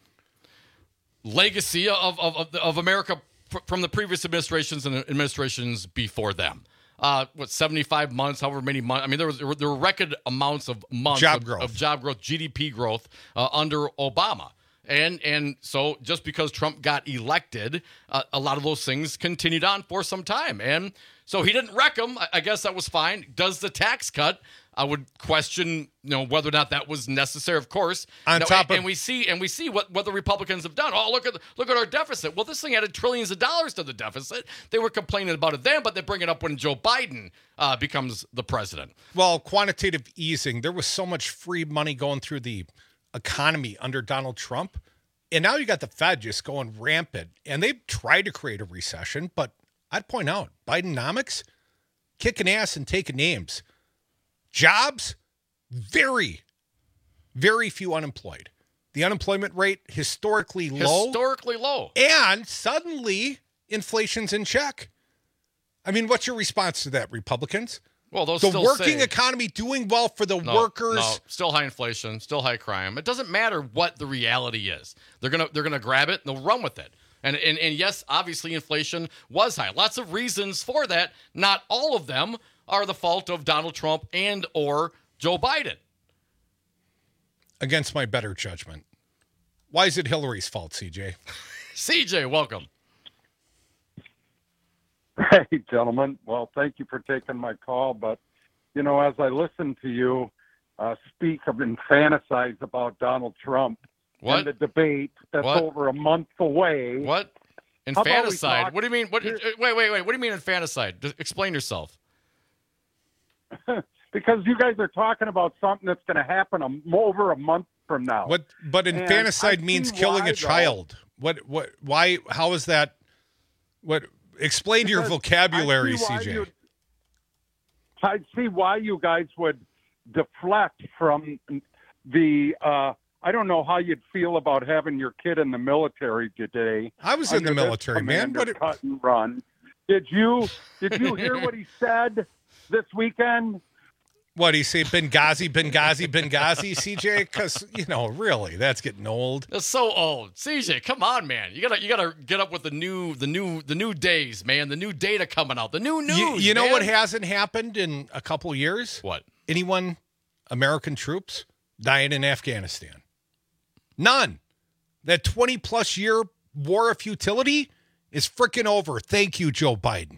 legacy of of, of, of America from the previous administrations and administrations before them. Uh, what, seventy-five months, however many months. I mean, there was there were, there were record amounts of months Job of, growth. of job growth, G D P growth uh, under Obama. And and so just because Trump got elected, uh, a lot of those things continued on for some time. And so he didn't wreck them. I, I guess that was fine. Does the tax cut? I would question, you know, whether or not that was necessary. Of course, On No, top and, of- and we see and we see what, what the Republicans have done. Oh, look at look at our deficit. Well, this thing added trillions of dollars to the deficit. They were complaining about it then, but they bring it up when Joe Biden uh, becomes the president. Well, quantitative easing, there was so much free money going through the economy under Donald Trump. And now you got the Fed just going rampant. And they've tried to create a recession, but I'd point out, Bidenomics, kicking ass and taking names. Jobs, very, very few unemployed. The unemployment rate historically low. Historically low. And suddenly, inflation's in check. I mean, what's your response to that, Republicans? Well, those the still working say- economy doing well for the No, workers. No, still high inflation, still high crime. It doesn't matter what the reality is. They're gonna they're gonna grab it and they'll run with it. And and and yes, obviously inflation was high. Lots of reasons for that. Not all of them are the fault of Donald Trump and or Joe Biden. Against my better judgment. Why is it Hillary's fault, C J? C J, welcome. Hey, gentlemen. Well, thank you for taking my call. But, you know, as I listen to you uh, speak of and fantasize about Donald Trump What? and the debate that's What? over a month away. What? How about we Infanticide. talk- What do you mean? What? uh, Wait, wait, wait. What do you mean infanticide? Just explain yourself. Because you guys are talking about something that's going to happen a, over a month from now. What? But And I infanticide means see killing why, a though. child. What? What? Why? How is that? What? Explain your Because vocabulary, I see C why J. you- I see why you guys would deflect from the. Uh, I don't know how you'd feel about having your kid in the military today. I was in the under this military, man. commander What it- cut and run. Did you? Did you hear what he said this weekend? What do you say, Benghazi, Benghazi, Benghazi, C J? Because, you know, really, that's getting old. That's so old. C J, come on, man. You gotta you gotta get up with the new the new the new days, man. The new data coming out. The new news. You, you know man. what hasn't happened in a couple years? What? Anyone, American troops, dying in Afghanistan. None. That twenty plus year war of futility is freaking over. Thank you, Joe Biden.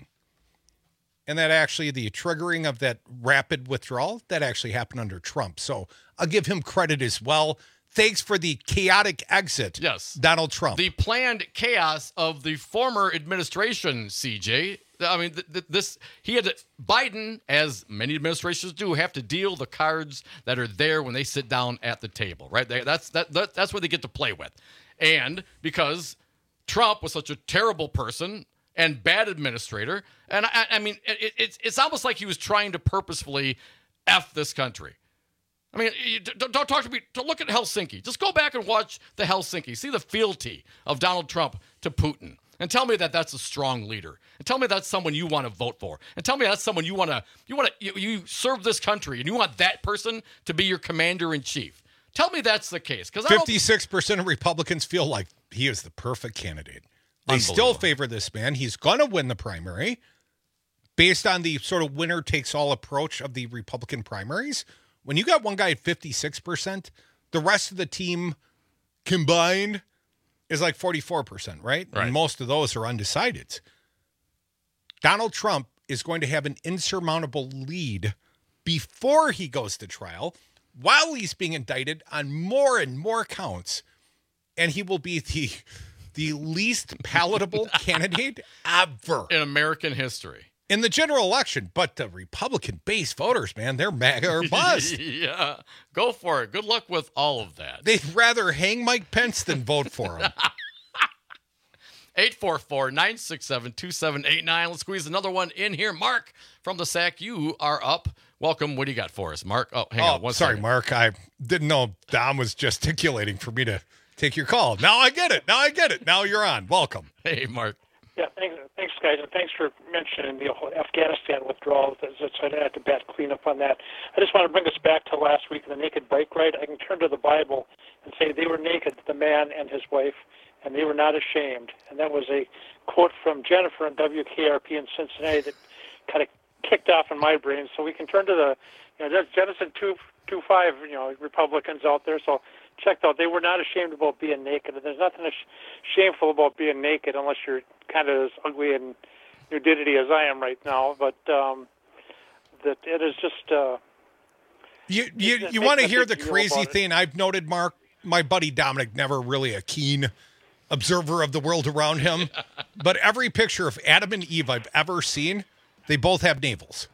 And that actually, the triggering of that rapid withdrawal, that actually happened under Trump. So I'll give him credit as well. Thanks for the chaotic exit, yes, Donald Trump. The planned chaos of the former administration, C J. I mean, th- th- this he had to, Biden, as many administrations do, have to deal the cards that are there when they sit down at the table, right? They, that's that, that that's what they get to play with. And because Trump was such a terrible person and bad administrator, and I, I mean, it, it's it's almost like he was trying to purposefully F this country. I mean, you, don't, don't talk to me. Don't look at Helsinki. Just go back and watch the Helsinki. See the fealty of Donald Trump to Putin, and tell me that that's a strong leader. And tell me that's someone you want to vote for. And tell me that's someone you want to you want to you, you serve this country, and you want that person to be your commander in chief. Tell me that's the case, because fifty-six percent of Republicans feel like he is the perfect candidate. They still favor this man. He's going to win the primary based on the sort of winner takes all approach of the Republican primaries. When you got one guy at fifty-six percent, the rest of the team combined is like forty-four percent, right? Right. And most of those are undecided. Donald Trump is going to have an insurmountable lead before he goes to trial, while he's being indicted on more and more counts, and he will be the the least palatable candidate ever in American history. In the general election, but the Republican base voters, man, they're MAGA or bust. Yeah, go for it. Good luck with all of that. They'd rather hang Mike Pence than vote for him. eight four four, nine six seven, two seven eight nine. Let's squeeze another one in here. Mark from the S A C, you are up. Welcome. What do you got for us, Mark? Oh, hang oh, on one sorry, second. Mark. I didn't know Dom was gesticulating for me to take your call. Now I get it. Now I get it. Now you're on. Welcome. Hey, Mark. Yeah, thanks, thanks, guys, and thanks for mentioning the whole Afghanistan withdrawal. So I had to bat cleanup on that. I just want to bring us back to last week, the naked bike ride. I can turn to the Bible and say they were naked, the man and his wife, and they were not ashamed. And that was a quote from Jennifer on W K R P in Cincinnati that kind of kicked off in my brain. So we can turn to the, you know, there's Genesis two two five, you know, Republicans out there. So check out. They were not ashamed about being naked, and there's nothing sh- shameful about being naked unless you're kind of as ugly and nudity as I am right now. But um, that it is just. Uh, you you, you want to hear the crazy thing? I've noted, Mark, my buddy Dominic, never really a keen observer of the world around him, but every picture of Adam and Eve I've ever seen, they both have navels.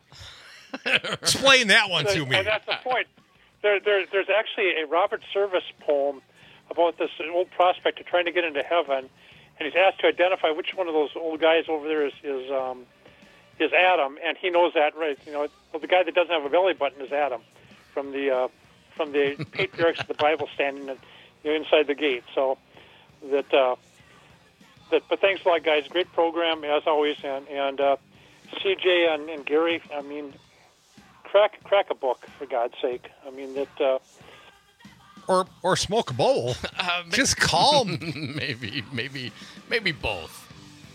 Explain that one to me. And that's the point. There, there, there's actually a Robert Service poem about this old prospector trying to get into heaven, and he's asked to identify which one of those old guys over there is is, um, is Adam, and he knows that, right? You know, well, the guy that doesn't have a belly button is Adam, from the uh, from the patriarchs of the Bible, standing at, you know, inside the gate. So that uh, that. But thanks a lot, guys. Great program as always, and and uh, C J and, and Gary. I mean. Crack, crack a book, for God's sake. I mean, that... Uh... Or or smoke a bowl. Uh, Just calm. maybe, maybe, maybe both.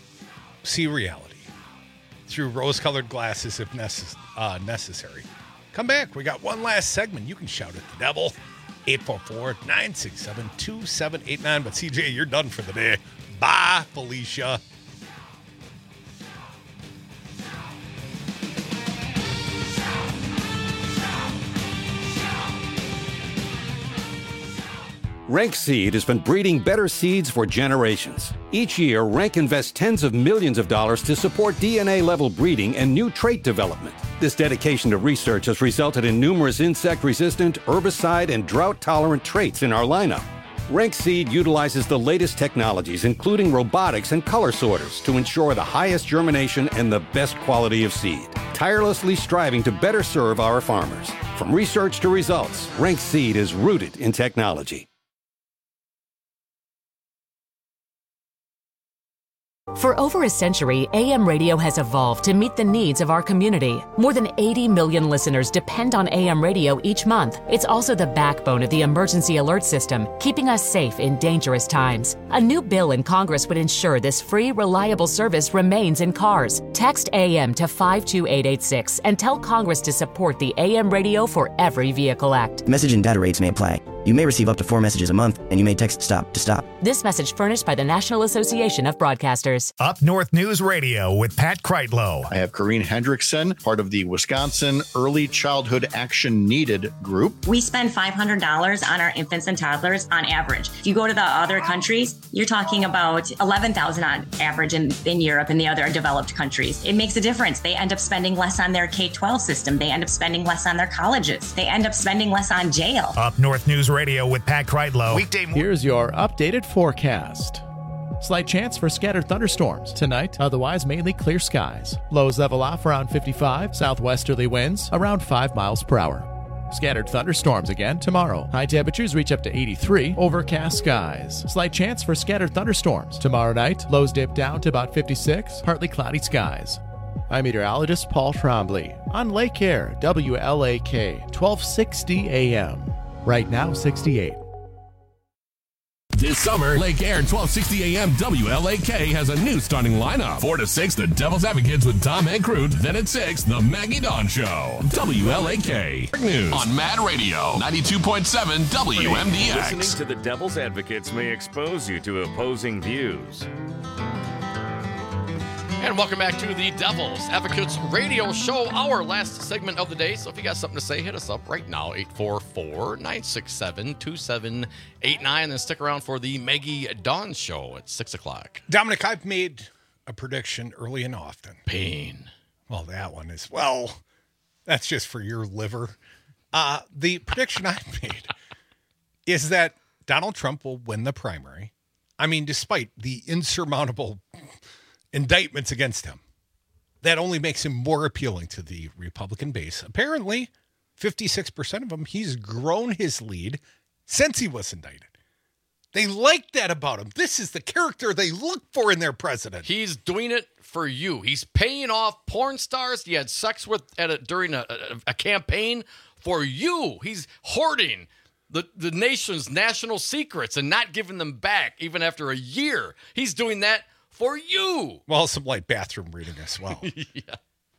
See reality through rose-colored glasses if necess- uh, necessary. Come back. We got one last segment. You can shout at the devil. eight four four, nine six seven, two seven eight nine. But, C J, you're done for the day. Bye, Felicia. Rank Seed has been breeding better seeds for generations. Each year, Rank invests tens of millions of dollars to support D N A-level breeding and new trait development. This dedication to research has resulted in numerous insect-resistant, herbicide, and drought-tolerant traits in our lineup. Rank Seed utilizes the latest technologies, including robotics and color sorters, to ensure the highest germination and the best quality of seed, tirelessly striving to better serve our farmers. From research to results, Rank Seed is rooted in technology. For over a century, A M radio has evolved to meet the needs of our community. More than eighty million listeners depend on A M radio each month. It's also the backbone of the emergency alert system, keeping us safe in dangerous times. A new bill in Congress would ensure this free, reliable service remains in cars. Text A M to five two eight eight six and tell Congress to support the A M Radio for Every Vehicle Act. Message and data rates may apply. You may receive up to four messages a month, and you may text STOP to stop. This message furnished by the National Association of Broadcasters. Up North News Radio with Pat Kreitlow. I have Corrine Hendrickson, part of the Wisconsin Early Childhood Action Needed group. We spend five hundred dollars on our infants and toddlers on average. If you go to the other countries, you're talking about eleven thousand dollars on average in, in Europe and the other developed countries. It makes a difference. They end up spending less on their K twelve system. They end up spending less on their colleges. They end up spending less on jail. Up North News Radio with Pat Kreitlow. Weekday morning. Here's your updated forecast. Slight chance for scattered thunderstorms tonight, otherwise mainly clear skies. Lows level off around fifty-five, southwesterly winds around five miles per hour. Scattered thunderstorms again tomorrow. High temperatures reach up to eighty-three, overcast skies. Slight chance for scattered thunderstorms. Tomorrow night, lows dip down to about fifty-six, partly cloudy skies. I'm meteorologist Paul Trombley on Lake Air, W L A K, twelve sixty A M. Right now, sixty-eight. This summer, Lake Air twelve sixty A M W L A K has a new starting lineup. four to six, the Devil's Advocates with Tom and Crute. Then at six, the Maggie Dawn Show. W L A K News on Mad Radio, ninety-two point seven W M D X. Listening to the Devil's Advocates may expose you to opposing views. And welcome back to the Devil's Advocates Radio Show, our last segment of the day. So if you got something to say, hit us up right now, eight four four, nine six seven, two seven eight nine. And stick around for the Maggie Dawn Show at six o'clock. Dominic, I've made a prediction early and often. Pain. Well, that one is, well, that's just for your liver. Uh, the prediction I've made is that Donald Trump will win the primary. I mean, despite the insurmountable indictments against him, that only makes him more appealing to the Republican base. Apparently, fifty-six percent of them, he's grown his lead since he was indicted. They like that about him. This is the character they look for in their president. He's doing it for you. He's paying off porn stars he had sex with at a, during a, a, a campaign for you. He's hoarding the, the nation's national secrets and not giving them back even after a year. He's doing that for you. Well, some light bathroom reading as well. Yeah.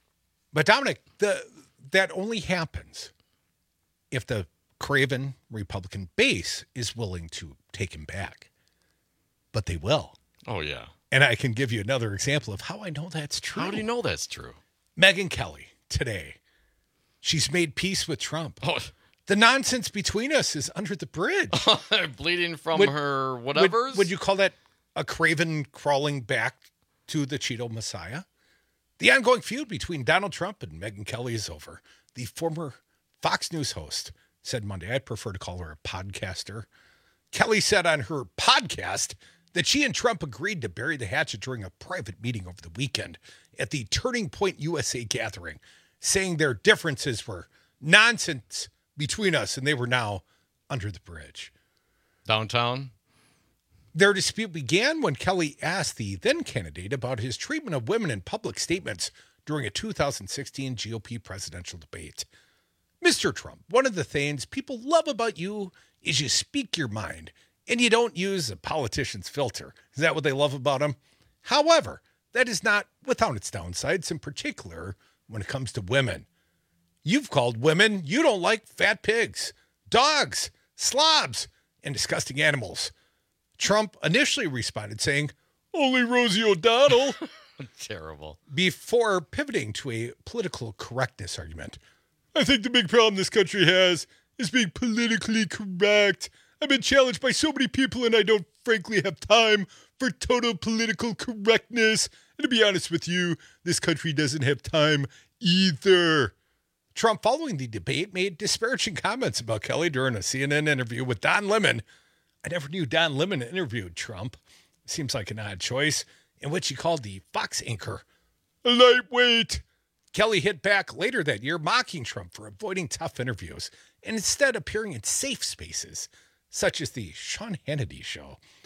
But Dominic, the that only happens if the craven Republican base is willing to take him back. But they will. Oh, yeah. And I can give you another example of how I know that's true. How do you know that's true? Megyn Kelly, today, she's made peace with Trump. Oh. The nonsense between us is under the bridge. Bleeding from would, her whatevers? Would, would you call that a craven crawling back to the Cheeto Messiah? The ongoing feud between Donald Trump and Megyn Kelly is over. The former Fox News host said Monday, I'd prefer to call her a podcaster. Kelly said on her podcast that she and Trump agreed to bury the hatchet during a private meeting over the weekend at the Turning Point U S A gathering, saying their differences were nonsense between us and they were now under the bridge. Downtown? Their dispute began when Kelly asked the then candidate about his treatment of women in public statements during a two thousand sixteen G O P presidential debate. Mister Trump, one of the things people love about you is you speak your mind and you don't use a politician's filter. Is that what they love about him? However, that is not without its downsides, in particular when it comes to women. You've called women you don't like fat pigs, dogs, slobs, and disgusting animals. Trump initially responded saying, only Rosie O'Donnell. Terrible. Before pivoting to a political correctness argument. I think the big problem this country has is being politically correct. I've been challenged by so many people and I don't frankly have time for total political correctness. And to be honest with you, this country doesn't have time either. Trump, following the debate, made disparaging comments about Kelly during a C N N interview with Don Lemon. I never knew Don Lemon interviewed Trump. Seems like an odd choice, in which he called the Fox anchor a lightweight. Kelly hit back later that year, mocking Trump for avoiding tough interviews and instead appearing in safe spaces, such as the Sean Hannity show.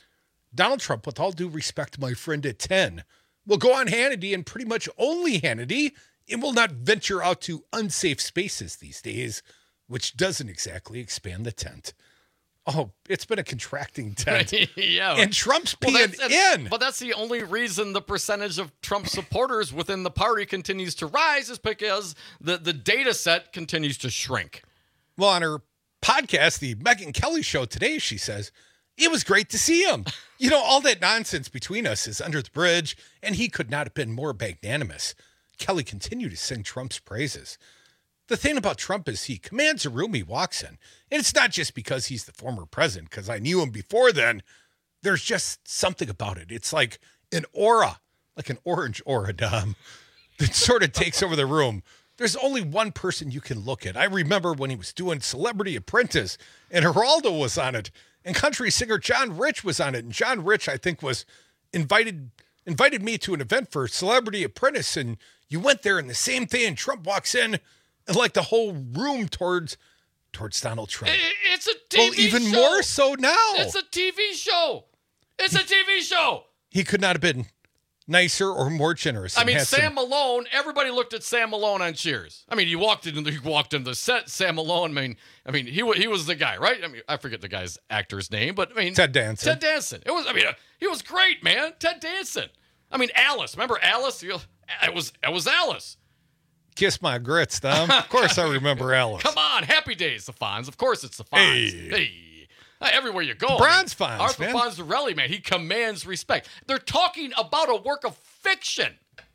Donald Trump, with all due respect to my friend at ten, will go on Hannity and pretty much only Hannity and will not venture out to unsafe spaces these days, which doesn't exactly expand the tent. Oh, it's been a contracting tent. yeah. And Trump's Well, peeing that's- in. But that's the only reason the percentage of Trump supporters within the party continues to rise is because the, the data set continues to shrink. Well, on her podcast, the Megyn Kelly Show today, she says, it was great to see him. You know, all that nonsense between us is under the bridge, and he could not have been more magnanimous. Kelly continued to sing Trump's praises. The thing about Trump is he commands a room he walks in. And it's not just because he's the former president, because I knew him before then. There's just something about it. It's like an aura, like an orange aura, Dom, that sort of takes over the room. There's only one person you can look at. I remember when he was doing Celebrity Apprentice, and Geraldo was on it, and country singer John Rich was on it. And John Rich, I think, was invited invited me to an event for Celebrity Apprentice, and you went there, and the same thing, and Trump walks in, and like the whole room towards towards Donald Trump. It's a T V well, even show. more so now. It's a T V show. It's a T V show. He could not have been nicer or more generous. I and mean, had Sam some- Malone, everybody looked at Sam Malone on Cheers. I mean, he walked into the, he walked into the set, Sam Malone, I mean, I mean, he wa- he was the guy, right? I mean, I forget the guy's actor's name, but I mean, Ted Danson. Ted Danson. It was, I mean, uh, he was great, man. Ted Danson. I mean, Alice. Remember Alice? You know, It was, it was Alice. Kiss my grits, Dom. Of course I remember Alice. Come on, Happy Days, the Fonz. Of course it's the Fonz. Hey. Hey. Uh, Everywhere you go. The Bronze I mean, Fonz, Arthur man. Fonzarelli, man, he commands respect. They're talking about a work of fiction.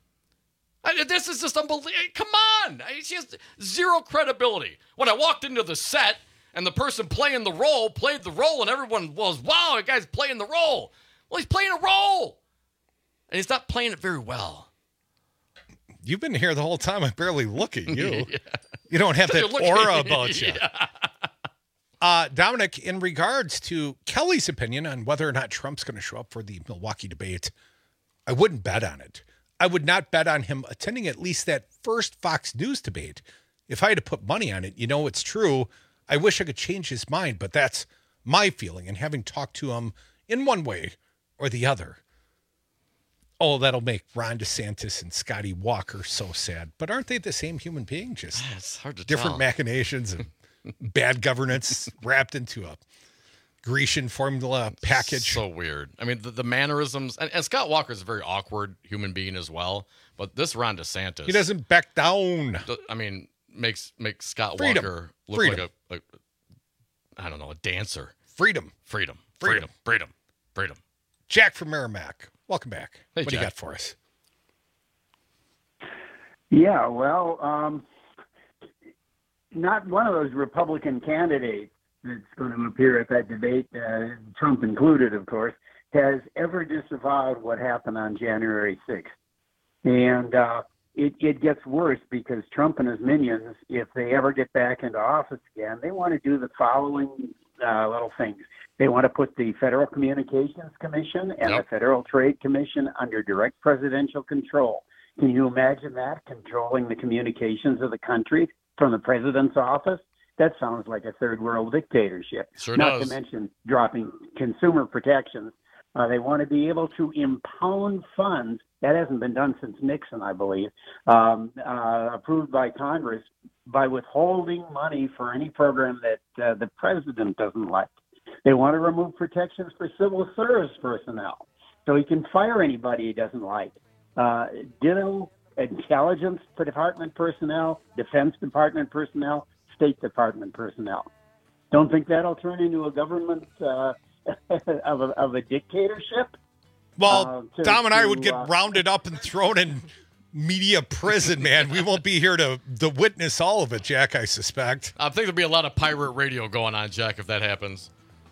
I, this is just unbelievable. Come on. I, she has zero credibility. When I walked into the set and the person playing the role played the role and everyone was, wow, that guy's playing the role. Well, he's playing a role. And he's not playing it very well. You've been here the whole time. I barely look at you. Yeah. You don't have You're that looking- aura about you. Yeah. Uh, Dominic, in regards to Kelly's opinion on whether or not Trump's going to show up for the Milwaukee debate, I wouldn't bet on it. I would not bet on him attending at least that first Fox News debate. If I had to put money on it, you know, it's true. I wish I could change his mind, but that's my feeling. And having talked to him in one way or the other, oh, that'll make Ron DeSantis and Scotty Walker so sad. But aren't they the same human being? Just it's hard to different tell. machinations and bad governance wrapped into a Grecian formula package. So weird. I mean, the, the mannerisms, and, and Scott Walker is a very awkward human being as well. But this Ron DeSantis, He doesn't back down. I mean, makes makes Scott Freedom. Walker look Freedom. like a, a, I don't know, a dancer. Freedom. Freedom. Freedom. Freedom. Freedom. Freedom. Jack from Merrimack, welcome back. Hey, what do you Jack. got for us? Yeah, well, um, not one of those Republican candidates that's going to appear at that debate, uh, Trump included, of course, has ever disavowed what happened on January sixth. And uh, it, it gets worse because Trump and his minions, if they ever get back into office again, they want to do the following uh, little things. They want to put the Federal Communications Commission and Yep. the Federal Trade Commission under direct presidential control. Can you imagine that, controlling the communications of the country from the president's office? That sounds like a third world dictatorship. Sure Not does. to mention dropping consumer protections. Uh, they want to be able to impound funds. That hasn't been done since Nixon, I believe, um, uh, approved by Congress by withholding money for any program that uh, the president doesn't like. They want to remove protections for civil service personnel so he can fire anybody he doesn't like. Uh, ditto intelligence department personnel, Defense Department personnel, State Department personnel. Don't think that'll turn into a government uh, of, a, of a dictatorship? Well, Uh, to- Dom and I to, would get uh, rounded up and thrown in media prison, man. We won't be here to, to witness all of it, Jack, I suspect. I think there'll be a lot of pirate radio going on, Jack, if that happens.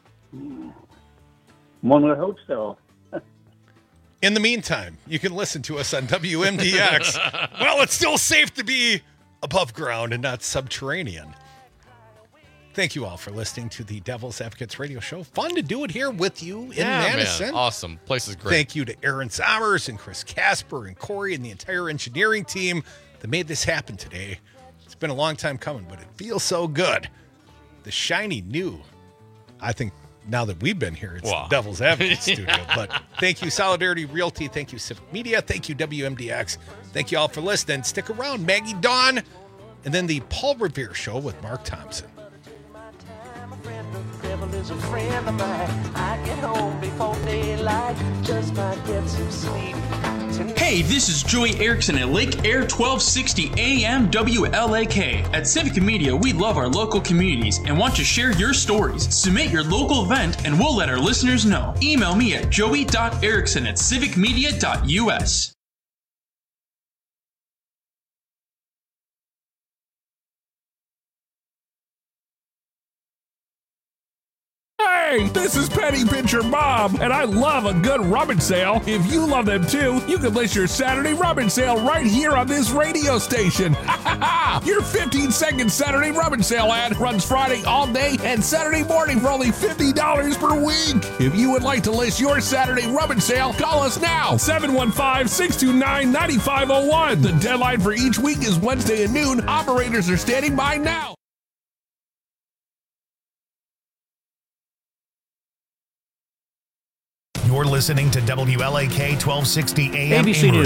One would hope so. In the meantime, you can listen to us on W M D X. Well, it's still safe to be above ground and not subterranean. Thank you all for listening to the Devil's Advocates radio show. Fun to do it here with you in Yeah, man. Madison. Awesome. Place is great. Thank you to Aaron Sommers and Chris Casper and Corey and the entire engineering team that made this happen today. It's been a long time coming, but it feels so good. The shiny new, I think now that we've been here, it's Wow. the Devil's Advocate studio. But thank you, Solidarity Realty. Thank you, Civic Media. Thank you, W M D X. Thank you all for listening. Stick around, Maggie Dawn, and then the Paul Revere Show with Mark Thompson. Is a friend of mine. I get home before daylight, just might get some sleep. Hey, this is Joey Erickson at Lake Air twelve sixty A M W L A K. At Civic Media, we love our local communities and want to share your stories. Submit your local event and we'll let our listeners know. Email me at joey dot erickson at civic media dot u s. Hey, this is Penny Pincher Bob, and I love a good rummage sale. If you love them too, you can list your Saturday rummage sale right here on this radio station. Your fifteen second Saturday rummage sale ad runs Friday all day and Saturday morning for only fifty dollars per week. If you would like to list your Saturday rummage sale, call us now, seven one five, six two nine, nine five zero one. The deadline for each week is Wednesday at noon. Operators are standing by now. You're listening to W L A K twelve sixty A M. A B C News.